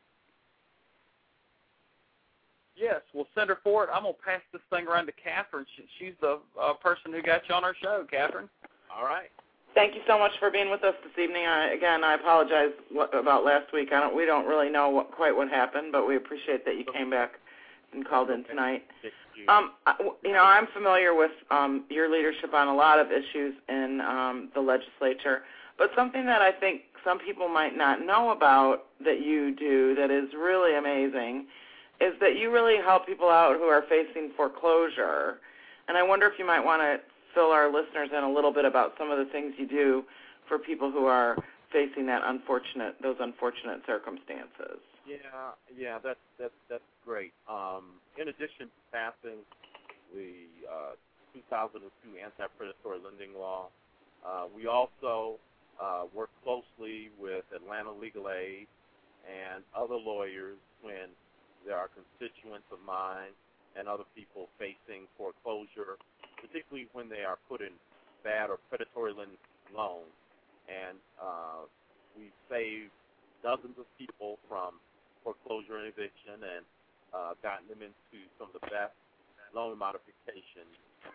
Yes, well, Senator Ford, I'm going to pass this thing around to Catherine. She, she's the uh, person who got you on our show, Catherine. All right. Thank you so much for being with us this evening. I, again, I apologize what, about last week. I don't, we don't really know what, quite what happened, but we appreciate that you came back and called in tonight. Um, I, you know, I'm familiar with um, your leadership on a lot of issues in um, the legislature, but something that I think some people might not know about that you do that is really amazing is that you really help people out who are facing foreclosure. And I wonder if you might want to fill our listeners in a little bit about some of the things you do for people who are facing that unfortunate, those unfortunate circumstances. Yeah, yeah, that's that's that's great. Um, in addition to passing the uh, two thousand two anti-predatory lending law, uh, we also uh, work closely with Atlanta Legal Aid and other lawyers when there are constituents of mine and other people facing foreclosure, particularly when they are put in bad or predatory loans. And uh, we've saved dozens of people from foreclosure and eviction and uh, gotten them into some of the best loan modifications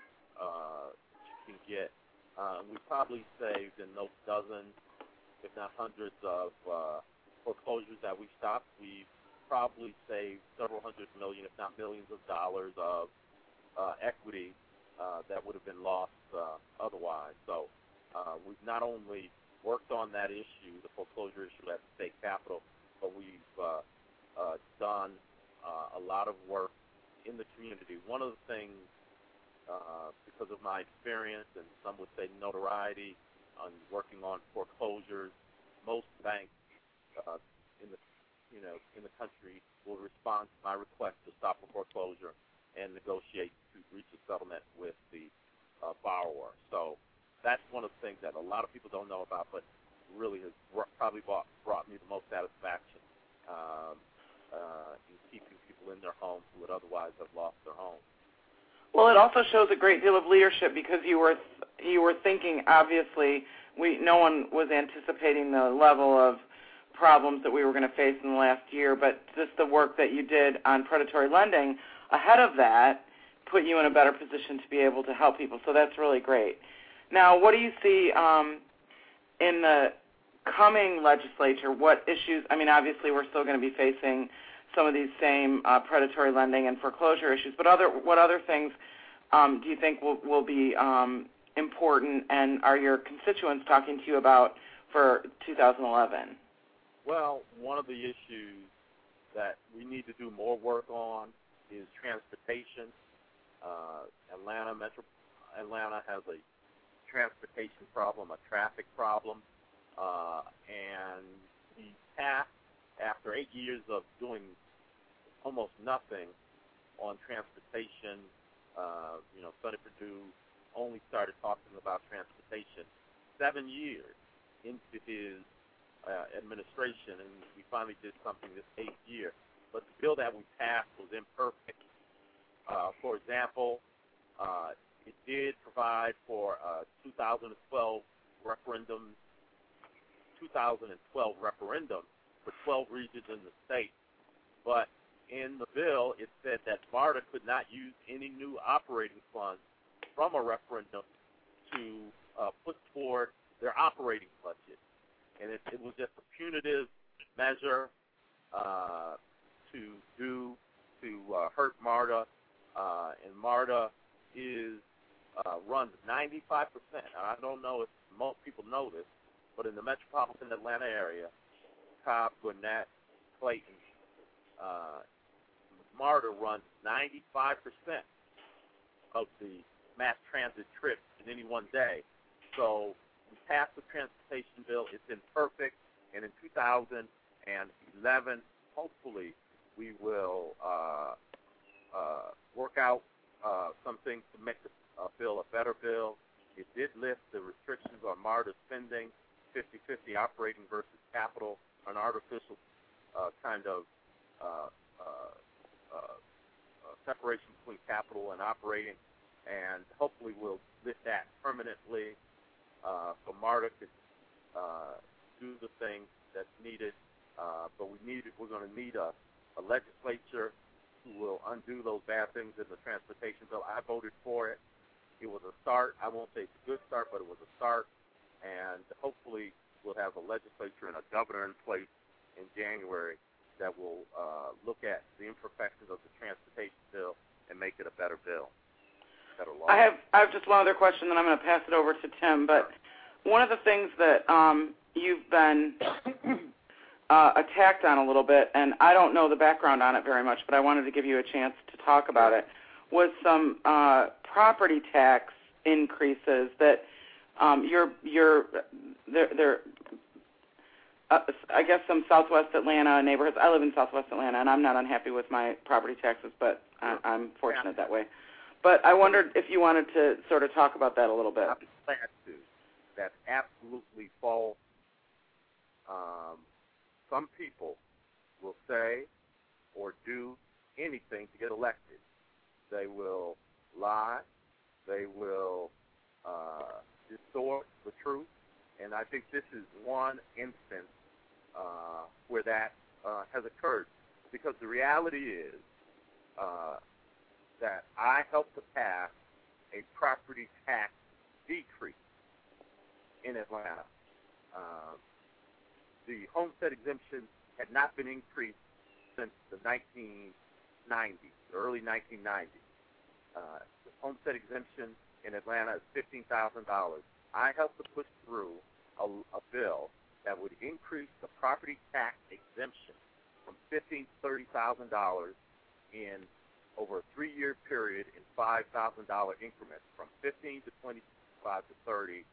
uh, you can get. Uh, we probably saved in those dozens, if not hundreds, of uh, foreclosures that we stopped. We've probably saved several hundred million, if not millions of dollars of uh, equity uh, that would have been lost uh, otherwise. So uh, we've not only worked on that issue, the foreclosure issue at the state capitol, but we've uh, uh, done uh, a lot of work in the community. One of the things, uh, because of my experience and some would say notoriety on working on foreclosures, most banks uh, in the you know, in the country will respond to my request to stop a foreclosure and negotiate to reach a settlement with the uh, borrower. So that's one of the things that a lot of people don't know about, but really has probably brought, brought me the most satisfaction um, uh, in keeping people in their homes who would otherwise have lost their homes. Well, it also shows a great deal of leadership because you were th- you were thinking. Obviously, we no one was anticipating the level of problems that we were going to face in the last year, but just the work that you did on predatory lending ahead of that put you in a better position to be able to help people. So that's really great. Now, what do you see um, in the coming legislature? What issues? I mean, obviously, we're still going to be facing some of these same uh, predatory lending and foreclosure issues, but other what other things um, do you think will, will be um, important, and are your constituents talking to you about for two thousand eleven? Well, one of the issues that we need to do more work on is transportation. Uh, Atlanta Metro, Atlanta has a transportation problem, a traffic problem, uh, and we passed, after eight years of doing almost nothing on transportation, uh, you know, Sonny Perdue only started talking about transportation seven years into his Uh, administration, and we finally did something this eighth year. But the bill that we passed was imperfect. Uh, for example, uh, it did provide for uh, two thousand twelve referendum, two thousand twelve referendum for twelve regions in the state. But in the bill, it said that MARTA could not use any new operating funds from a referendum to uh, put toward their operating budget. And it, it was just a punitive measure uh, to do to uh, hurt MARTA, uh, and MARTA is uh, runs ninety-five percent. I don't know if most people know this, but in the metropolitan Atlanta area, Cobb, Gwinnett, Clayton, uh, MARTA runs ninety-five percent of the mass transit trips in any one day. So we passed the transportation bill. It's imperfect. And in two thousand eleven, hopefully, we will uh, uh, work out uh, some things to make the uh, bill a better bill. It did lift the restrictions on MARTA spending, fifty-fifty operating versus capital, an artificial uh, kind of uh, uh, uh, uh, separation between capital and operating, and hopefully we'll lift that permanently uh, so MARTA could uh, do the things that's needed. Uh, but we need we're going to need a, a legislature who will undo those bad things in the transportation bill. I voted for it. It was a start. I won't say it's a good start, but it was a start. And hopefully we'll have a legislature and a governor in place in January that will uh, look at the imperfections of the transportation bill and make it a better bill. Better law. I have I have just one other question, then I'm going to pass it over to Tim. But one of the things that um, you've been uh, attacked on a little bit, and I don't know the background on it very much, but I wanted to give you a chance to talk about it, was some uh, property tax increases that um, you're you're they're, they're uh, I guess some Southwest Atlanta neighborhoods. I live in Southwest Atlanta, and I'm not unhappy with my property taxes, but I, I'm fortunate that way. But I wondered if you wanted to sort of talk about that a little bit. I'm glad to. That's absolutely false. Um, some people will say or do anything to get elected. They will lie. They will uh, distort the truth. And I think this is one instance uh, where that uh, has occurred. Because the reality is uh, that I helped to pass a property tax decrease in Atlanta. Uh, the homestead exemption had not been increased since the nineteen nineties, the early nineteen nineties. Uh, the homestead exemption in Atlanta is fifteen thousand dollars. I helped to push through a, a bill that would increase the property tax exemption from fifteen thousand to thirty thousand dollars in over a three-year period in five thousand dollars increments, from fifteen to twenty-five to thirty,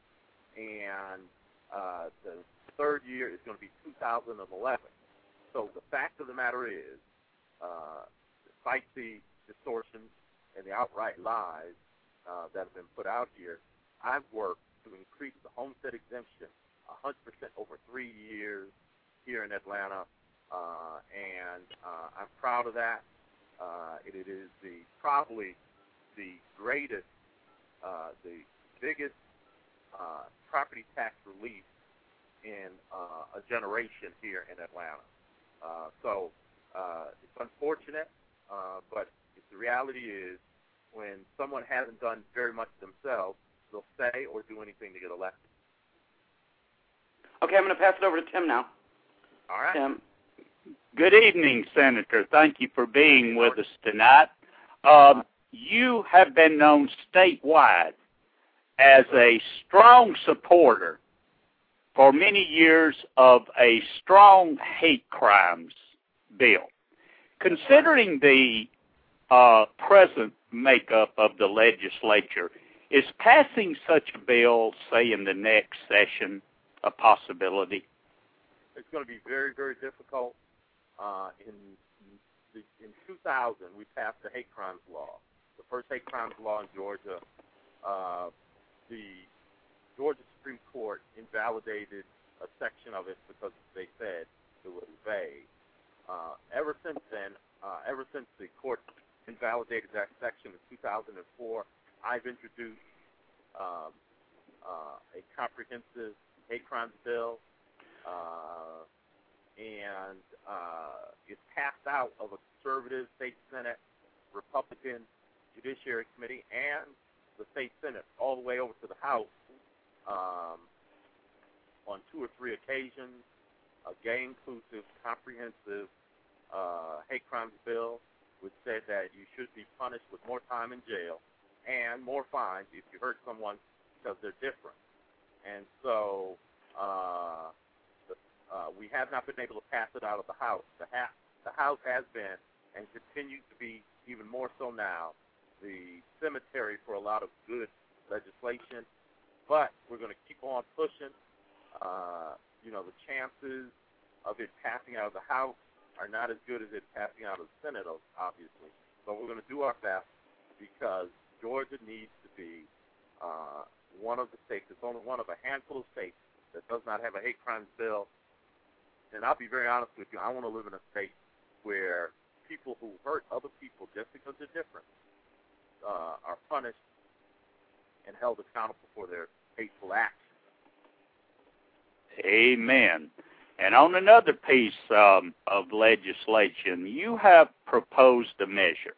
and uh, the third year is going to be two thousand eleven. So the fact of the matter is, uh, despite the distortions and the outright lies uh, that have been put out here, I've worked to increase the homestead exemption one hundred percent over three years here in Atlanta, uh, and uh, I'm proud of that. Uh, it, it is the probably the greatest, uh, the biggest uh, property tax relief in uh, a generation here in Atlanta. Uh, so uh, it's unfortunate, uh, but it's, the reality is when someone hasn't done very much themselves, they'll say or do anything to get elected. Okay, I'm going to pass it over to Tim now. All right. Tim. Good evening, Senator. Thank you for being with us tonight. Um, you have been known statewide as a strong supporter for many years of a strong hate crimes bill. Considering the uh, present makeup of the legislature, is passing such a bill, say, in the next session, a possibility? It's going to be very, very difficult. Uh, in the, in two thousand, we passed the hate crimes law, the first hate crimes law in Georgia. Uh, the Georgia Supreme Court invalidated a section of it because they said it was vague. Uh, ever since then, uh, ever since the court invalidated that section in two thousand four, I've introduced um, uh, a comprehensive hate crimes bill. Uh, and uh, it's passed out of a conservative state Senate, Republican Judiciary Committee, and the state Senate, all the way over to the House um, on two or three occasions. A gay-inclusive, comprehensive uh, hate crimes bill, which said that you should be punished with more time in jail and more fines if you hurt someone because they're different. And so uh, the, uh, we have not been able to pass it out of the House. The, ha- the House has been and continues to be even more so now, the cemetery for a lot of good legislation. But we're going to keep on pushing. Uh, you know, the chances of it passing out of the House are not as good as it passing out of the Senate, obviously. But we're going to do our best because Georgia needs to be uh, one of the states. It's only one of a handful of states that does not have a hate crimes bill. And I'll be very honest with you, I want to live in a state where people who hurt other people just because they're different uh, are punished and held accountable for their hateful actions. Amen. And on another piece um, of legislation, you have proposed a measure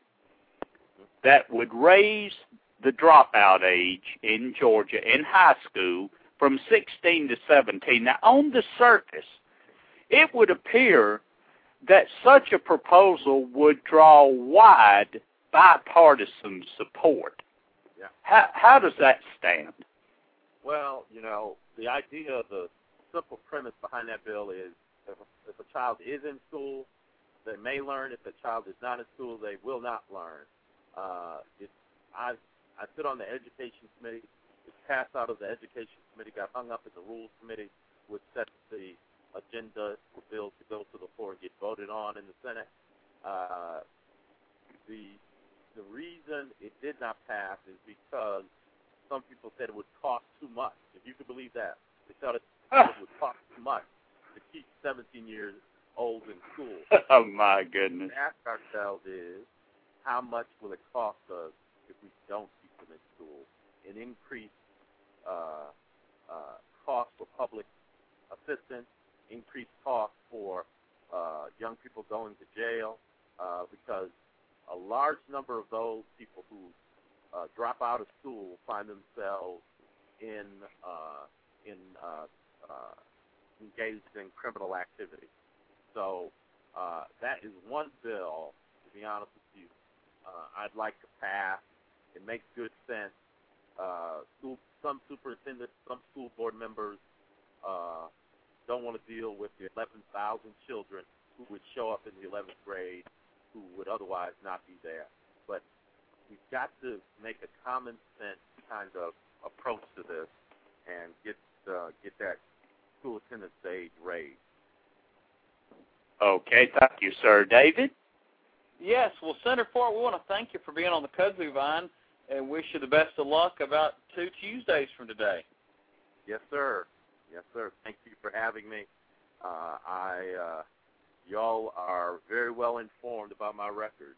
that would raise the dropout age in Georgia in high school from sixteen to seventeen. Now, on the surface, it would appear that such a proposal would draw wide bipartisan support. Yeah. How, how does that stand? Well, you know, the idea, the simple premise behind that bill is if a, if a child is in school, they may learn. If the child is not in school, they will not learn. Uh, it, I, I sit on the Education Committee. It's passed out of the Education Committee, got hung up in the Rules Committee, which sets the agenda for bills to go to the floor and get voted on in the Senate. Uh, the the reason it did not pass is because some people said it would cost too much. If you could believe that, they thought it, it would cost too much to keep seventeen years old in school. Oh my goodness! What we ask ourselves is, how much will it cost us if we don't keep them in school? An increased uh, uh, cost for public assistance, increased cost for uh, young people going to jail, uh, because a large number of those people who uh, drop out of school find themselves in uh, in uh, uh, engaged in criminal activity. So uh, that is one bill, to be honest with you, uh, I'd like to pass. It makes good sense. Uh, school, some superintendents, some school board members uh, don't want to deal with the eleven thousand children who would show up in the eleventh grade who would otherwise not be there. But we've got to make a common sense kind of approach to this and get uh, get that school attendance age raised. Okay, thank you, sir. David? Yes, well, Senator Fort, we want to thank you for being on the Kudzu Vine and wish you the best of luck about two Tuesdays from today. Yes, sir. Yes, sir. Thank you for having me. Uh, I, uh, y'all are very well informed about my record.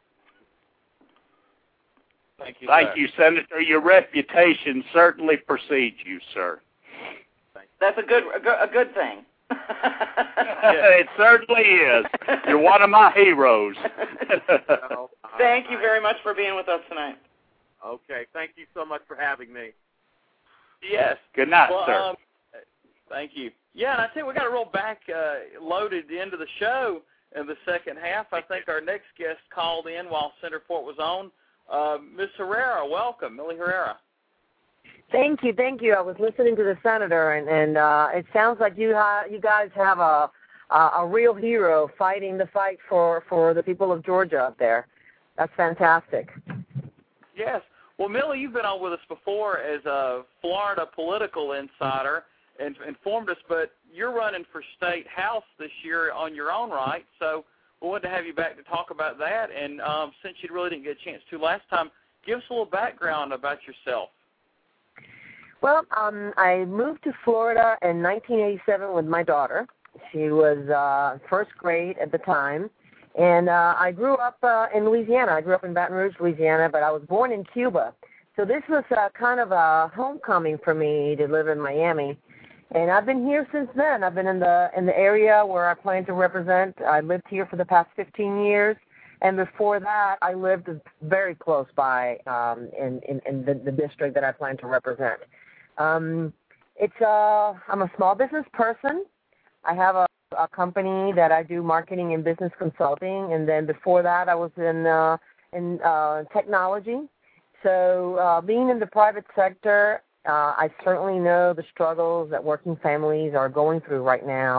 Thank you, Thank sir. you, Senator. Your reputation certainly precedes you, sir. That's a good a good, a good thing. It certainly is. You're one of my heroes. Well, Thank you I, very much for being with us tonight. Okay. Thank you so much for having me. Yes. Good night, well, sir. Um, thank you. Yeah, and I think we got to roll back uh, loaded into the show in the second half. I think our next guest called in while Senator Fort was on. Uh, Miz Herrera, welcome. Millie Herrera. Thank you, thank you. I was listening to the senator, and, and uh, it sounds like you ha- you guys have a, a a real hero fighting the fight for, for the people of Georgia up there. That's fantastic. Yes. Well, Millie, you've been on with us before as a Florida political insider and informed us, but you're running for state house this year on your own right, so we wanted to have you back to talk about that. And um, since you really didn't get a chance to last time, give us a little background about yourself. Well, um, I moved to Florida in nineteen eighty-seven with my daughter. She was uh, first grade at the time, and uh, I grew up uh, in Louisiana. I grew up in Baton Rouge, Louisiana, but I was born in Cuba. So this was uh, kind of a homecoming for me to live in Miami. And I've been here since then. I've been in the in the area where I plan to represent. I lived here for the past fifteen years. And before that, I lived very close by um, in, in, in the, the district that I plan to represent. Um, it's uh, I'm a small business person. I have a, a company that I do marketing and business consulting, and then before that, I was in uh, in uh, technology. So uh, being in the private sector, uh, I certainly know the struggles that working families are going through right now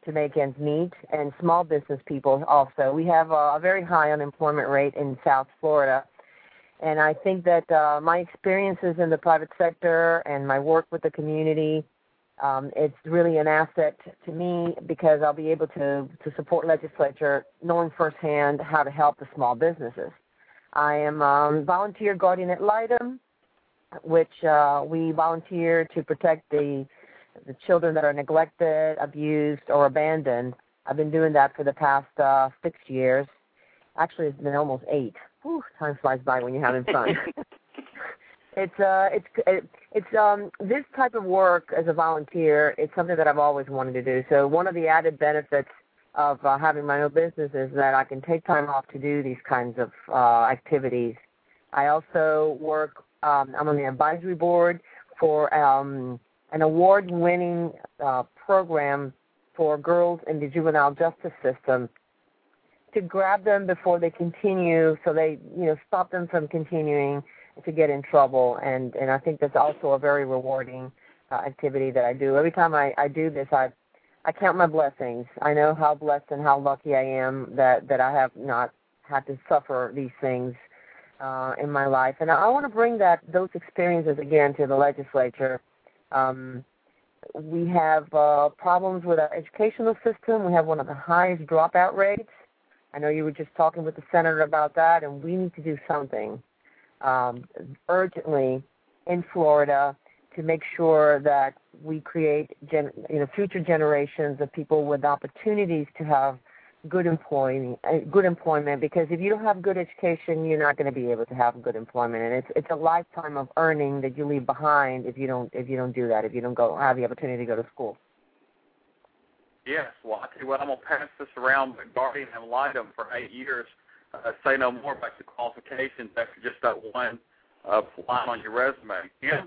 to make ends meet, and small business people also. We have a, a very high unemployment rate in South Florida, and I think that uh, my experiences in the private sector and my work with the community, um, it's really an asset to me because I'll be able to, to support legislature knowing firsthand how to help the small businesses. I am um, volunteer guardian ad litem, which uh, we volunteer to protect the the children that are neglected, abused, or abandoned. I've been doing that for the past uh, six years. Actually, it's been almost eight. Whew, time flies by when you're having fun. it's uh, it's it, it's um, this type of work as a volunteer. It's something that I've always wanted to do. So one of the added benefits of uh, having my own business is that I can take time off to do these kinds of uh, activities. I also work. Um, I'm on the advisory board for um, an award-winning uh, program for girls in the juvenile justice system to grab them before they continue, so they, you know, stop them from continuing to get in trouble. And, and I think that's also a very rewarding uh, activity that I do. Every time I, I do this, I I count my blessings. I know how blessed and how lucky I am that, that I have not had to suffer these things uh, in my life. And I, I want to bring that those experiences again to the legislature. Um, we have uh, problems with our educational system. We have one of the highest dropout rates. I know you were just talking with the senator about that, and we need to do something um, urgently in Florida to make sure that we create gen- you know, future generations of people with opportunities to have good employment, uh, good employment. Because if you don't have good education, you're not going to be able to have good employment, and it's it's a lifetime of earning that you leave behind if you don't if you don't do that. If you don't go have the opportunity to go to school. Yes, well, I tell you what, I'm gonna pass this around, but guardian ad litem for eight years. Uh, say no more about the qualifications after just that one uh, line on your resume. Yeah.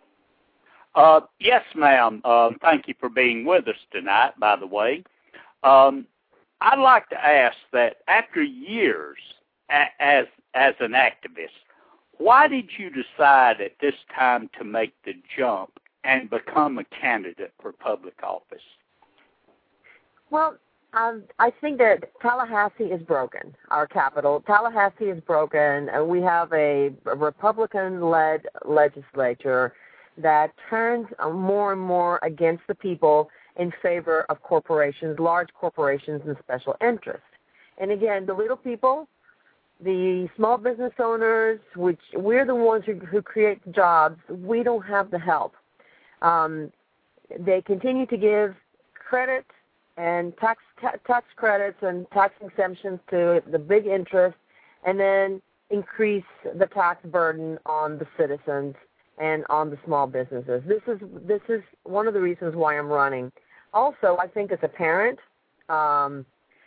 Uh, yes, ma'am. Um, thank you for being with us tonight, by the way. Um, I'd like to ask that after years a- as as an activist, why did you decide at this time to make the jump and become a candidate for public office? Well, um, I think that Tallahassee is broken, our capital. Tallahassee is broken, and we have a Republican-led legislature that turns more and more against the people in favor of corporations, large corporations and special interests. And again, the little people, the small business owners, which we're the ones who, who create the jobs, we don't have the help. Um, they continue to give credit and tax ta- tax credits and tax exemptions to the big interest, and then increase the tax burden on the citizens and on the small businesses. This is this is one of the reasons why I'm running. Also, I think as a parent, um,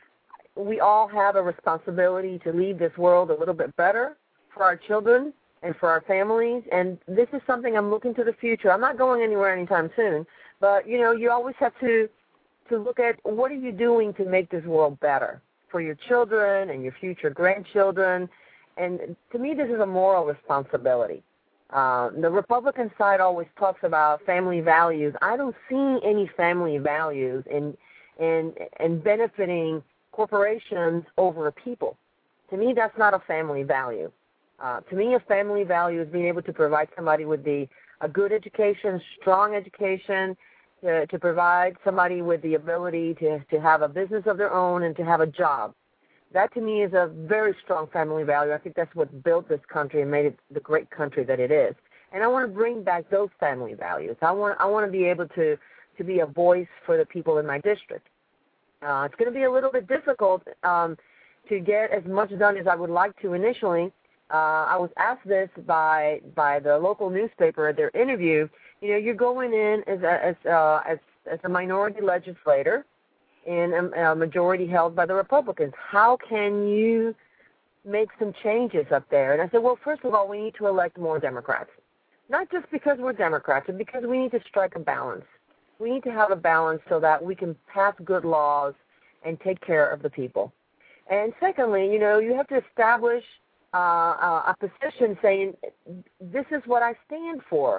we all have a responsibility to leave this world a little bit better for our children and for our families, and this is something I'm looking to the future. I'm not going anywhere anytime soon, but, you know, you always have to, to look at what are you doing to make this world better for your children and your future grandchildren, and to me this is a moral responsibility. Uh, the Republican side always talks about family values. I don't see any family values in in in benefiting corporations over people. To me, that's not a family value. Uh, to me, a family value is being able to provide somebody with the a good education, strong education, to, to provide somebody with the ability to, to have a business of their own and to have a job. That, to me, is a very strong family value. I think that's what built this country and made it the great country that it is. And I want to bring back those family values. I want I want to be able to, to be a voice for the people in my district. Uh, it's going to be a little bit difficult um, to get as much done as I would like to initially. Uh, I was asked this by by the local newspaper at their interview. You know, you're going in as a, as uh, as, as a minority legislator in a, a majority held by the Republicans. How can you make some changes up there? And I said, well, first of all, we need to elect more Democrats. Not just because we're Democrats, but because we need to strike a balance. We need to have a balance so that we can pass good laws and take care of the people. And secondly, you know, you have to establish uh, a position saying, this is what I stand for.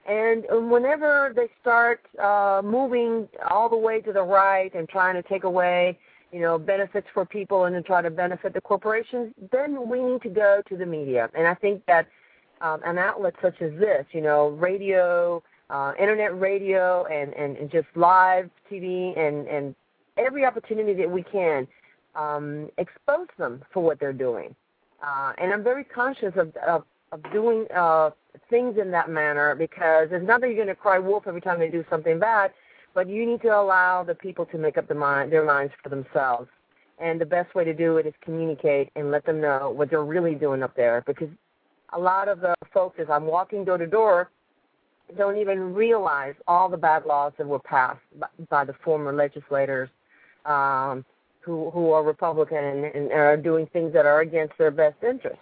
And whenever they start uh, moving all the way to the right and trying to take away, you know, benefits for people and then try to benefit the corporations, then we need to go to the media. And I think that um, an outlet such as this, you know, radio, uh, internet radio, and, and, and just live T V and, and every opportunity that we can, um, expose them for what they're doing. Uh, and I'm very conscious of, of, of doing uh, things in that manner, because it's not that you're going to cry wolf every time they do something bad, but you need to allow the people to make up the mind, their minds for themselves. And the best way to do it is communicate and let them know what they're really doing up there, because a lot of the folks, as I'm walking door to door, don't even realize all the bad laws that were passed by, by the former legislators um, who, who are Republican and, and are doing things that are against their best interests.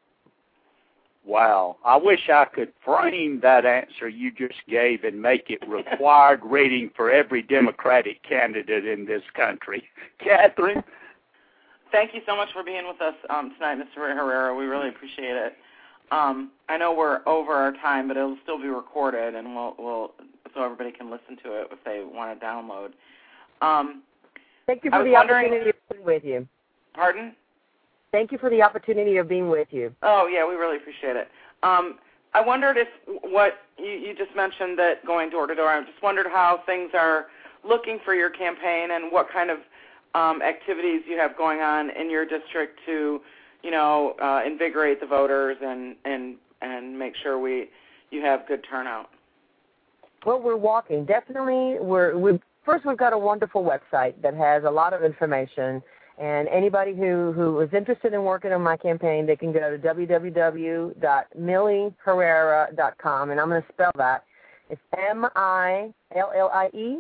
Wow. I wish I could frame that answer you just gave and make it required reading for every Democratic candidate in this country. Catherine? Thank you so much for being with us um, tonight, Mister Herrera. We really appreciate it. Um, I know we're over our time, but it'll still be recorded, and we'll, we'll so everybody can listen to it if they want to download. Um, Thank you for the opportunity of being with you. Pardon? Thank you for the opportunity of being with you. Oh, yeah, we really appreciate it. Um, I wondered if what you, you just mentioned, that going door to door, I just wondered how things are looking for your campaign and what kind of um, activities you have going on in your district to, you know, uh, invigorate the voters and, and, and make sure we you have good turnout. Well, we're walking. Definitely, we're, we've, first we've got a wonderful website that has a lot of information. And anybody who, who is interested in working on my campaign, they can go to w w w dot millie herrera dot com, and I'm going to spell that. It's M I L L I E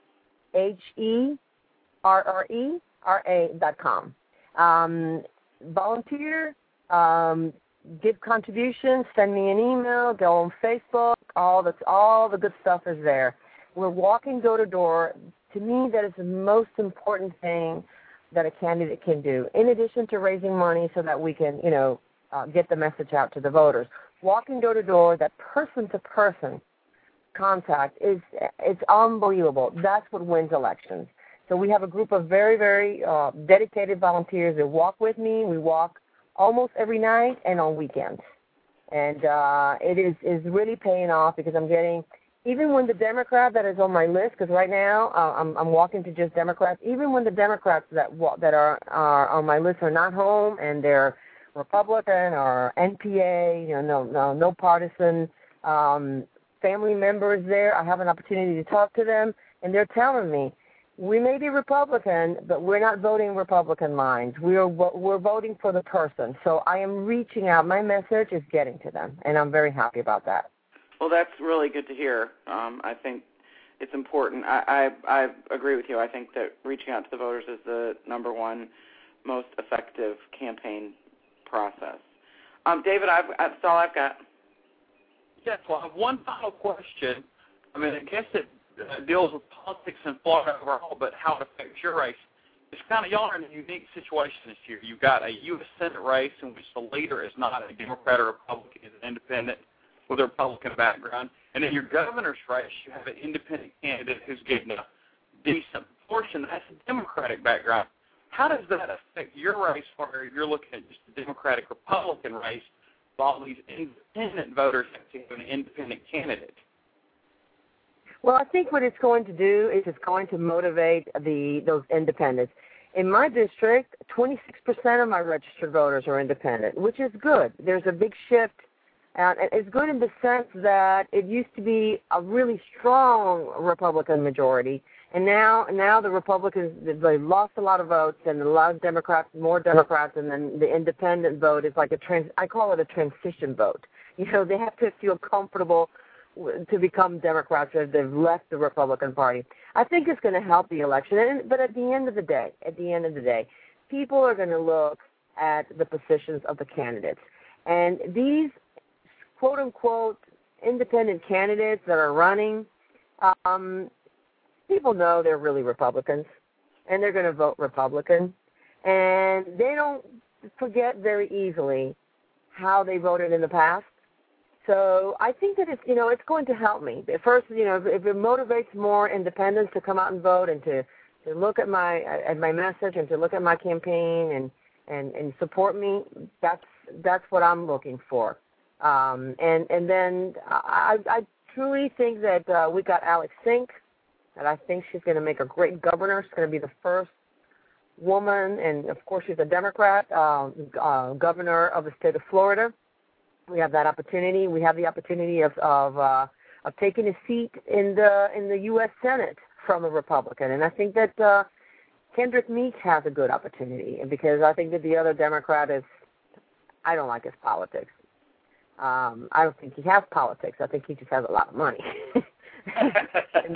H E R R E R A dot com. Um, volunteer, um, give contributions, send me an email, go on Facebook. All the, all the good stuff is there. We're walking door to door. To me, that is the most important thing that a candidate can do, in addition to raising money so that we can, you know, uh, get the message out to the voters. Walking door to door, that person-to-person contact is it's unbelievable. That's what wins elections. So we have a group of very, very uh, dedicated volunteers that walk with me. We walk almost every night and on weekends. And uh, it is, is really paying off, because I'm getting, even when the Democrat that is on my list, because right now uh, I'm, I'm walking to just Democrats, even when the Democrats that that are, are on my list are not home and they're Republican or N P A, you know, no, no, no partisan um, family members there, I have an opportunity to talk to them, and they're telling me, we may be Republican, but we're not voting Republican lines. We are we're voting for the person. So I am reaching out. My message is getting to them, and I'm very happy about that. Well, that's really good to hear. Um, I think it's important. I, I, I agree with you. I think that reaching out to the voters is the number one most effective campaign process. Um, David, I've, that's all I've got. Yes, well, I have one final question. I mean, I guess it uh, deals with politics in Florida overall, but how it affects your race. It's kind of, y'all are in a unique situation this year. You've got a U S Senate race in which the leader is not a Democrat or Republican, is an independent with a Republican background. And in your governor's race, you have an independent candidate who's getting a decent portion. That's a Democratic background. How does that affect your race, where you're looking at just a Democratic-Republican race, with all these independent voters have to have an independent candidate? Well, I think what it's going to do is it's going to motivate the those independents. In my district, twenty-six percent of my registered voters are independent, which is good. There's a big shift. And it's good in the sense that it used to be a really strong Republican majority, and now now the Republicans, they've lost a lot of votes, and a lot of Democrats, more Democrats, and then the independent vote is like a trans. I call it a transition vote. You know, they have to feel comfortable to become Democrats if they've left the Republican Party. I think it's going to help the election, and, but at the end of the day, at the end of the day, people are going to look at the positions of the candidates, and these quote-unquote independent candidates that are running, um, people know they're really Republicans, and they're going to vote Republican. And they don't forget very easily how they voted in the past. So I think that it's, you know, it's going to help me. At first, you know, if, if it motivates more independents to come out and vote and to, to look at my at my message and to look at my campaign and, and, and support me, that's that's what I'm looking for. Um, and and then I, I truly think that uh, we got Alex Sink, and I think she's going to make a great governor. She's going to be the first woman, and of course she's a Democrat, uh, uh, governor of the state of Florida. We have that opportunity. We have the opportunity of of, uh, of taking a seat in the in the U S Senate from a Republican, and I think that uh, Kendrick Meeks has a good opportunity, because I think that the other Democrat is, I don't like his politics. Um, I don't think he has politics. I think he just has a lot of money. and,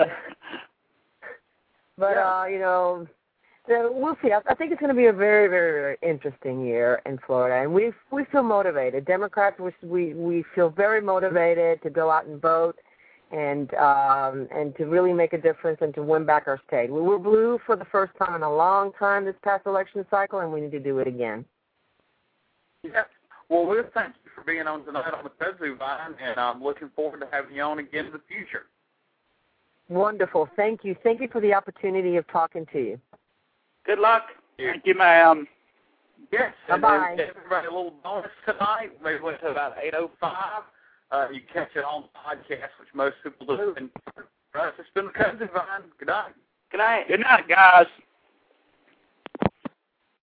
but yeah. uh, you know. So we'll see. I think it's going to be a very, very, very interesting year in Florida, and we we feel motivated. Democrats, we we feel very motivated to go out and vote, and um, and to really make a difference and to win back our state. We were blue for the first time in a long time this past election cycle, and we need to do it again. Yeah. Well, we'll thank you for being on tonight on the Kudzu Vine, and I'm looking forward to having you on again in the future. Wonderful. Thank you. Thank you for the opportunity of talking to you. Good luck. Thank you, ma'am. Yes. Bye-bye. And everybody, a little bonus tonight. Maybe went to about eight oh five. Uh, you catch it on the podcast, which most people do. And for us, it's been the Kudzu Vine. Good night. Good night. Good night, guys.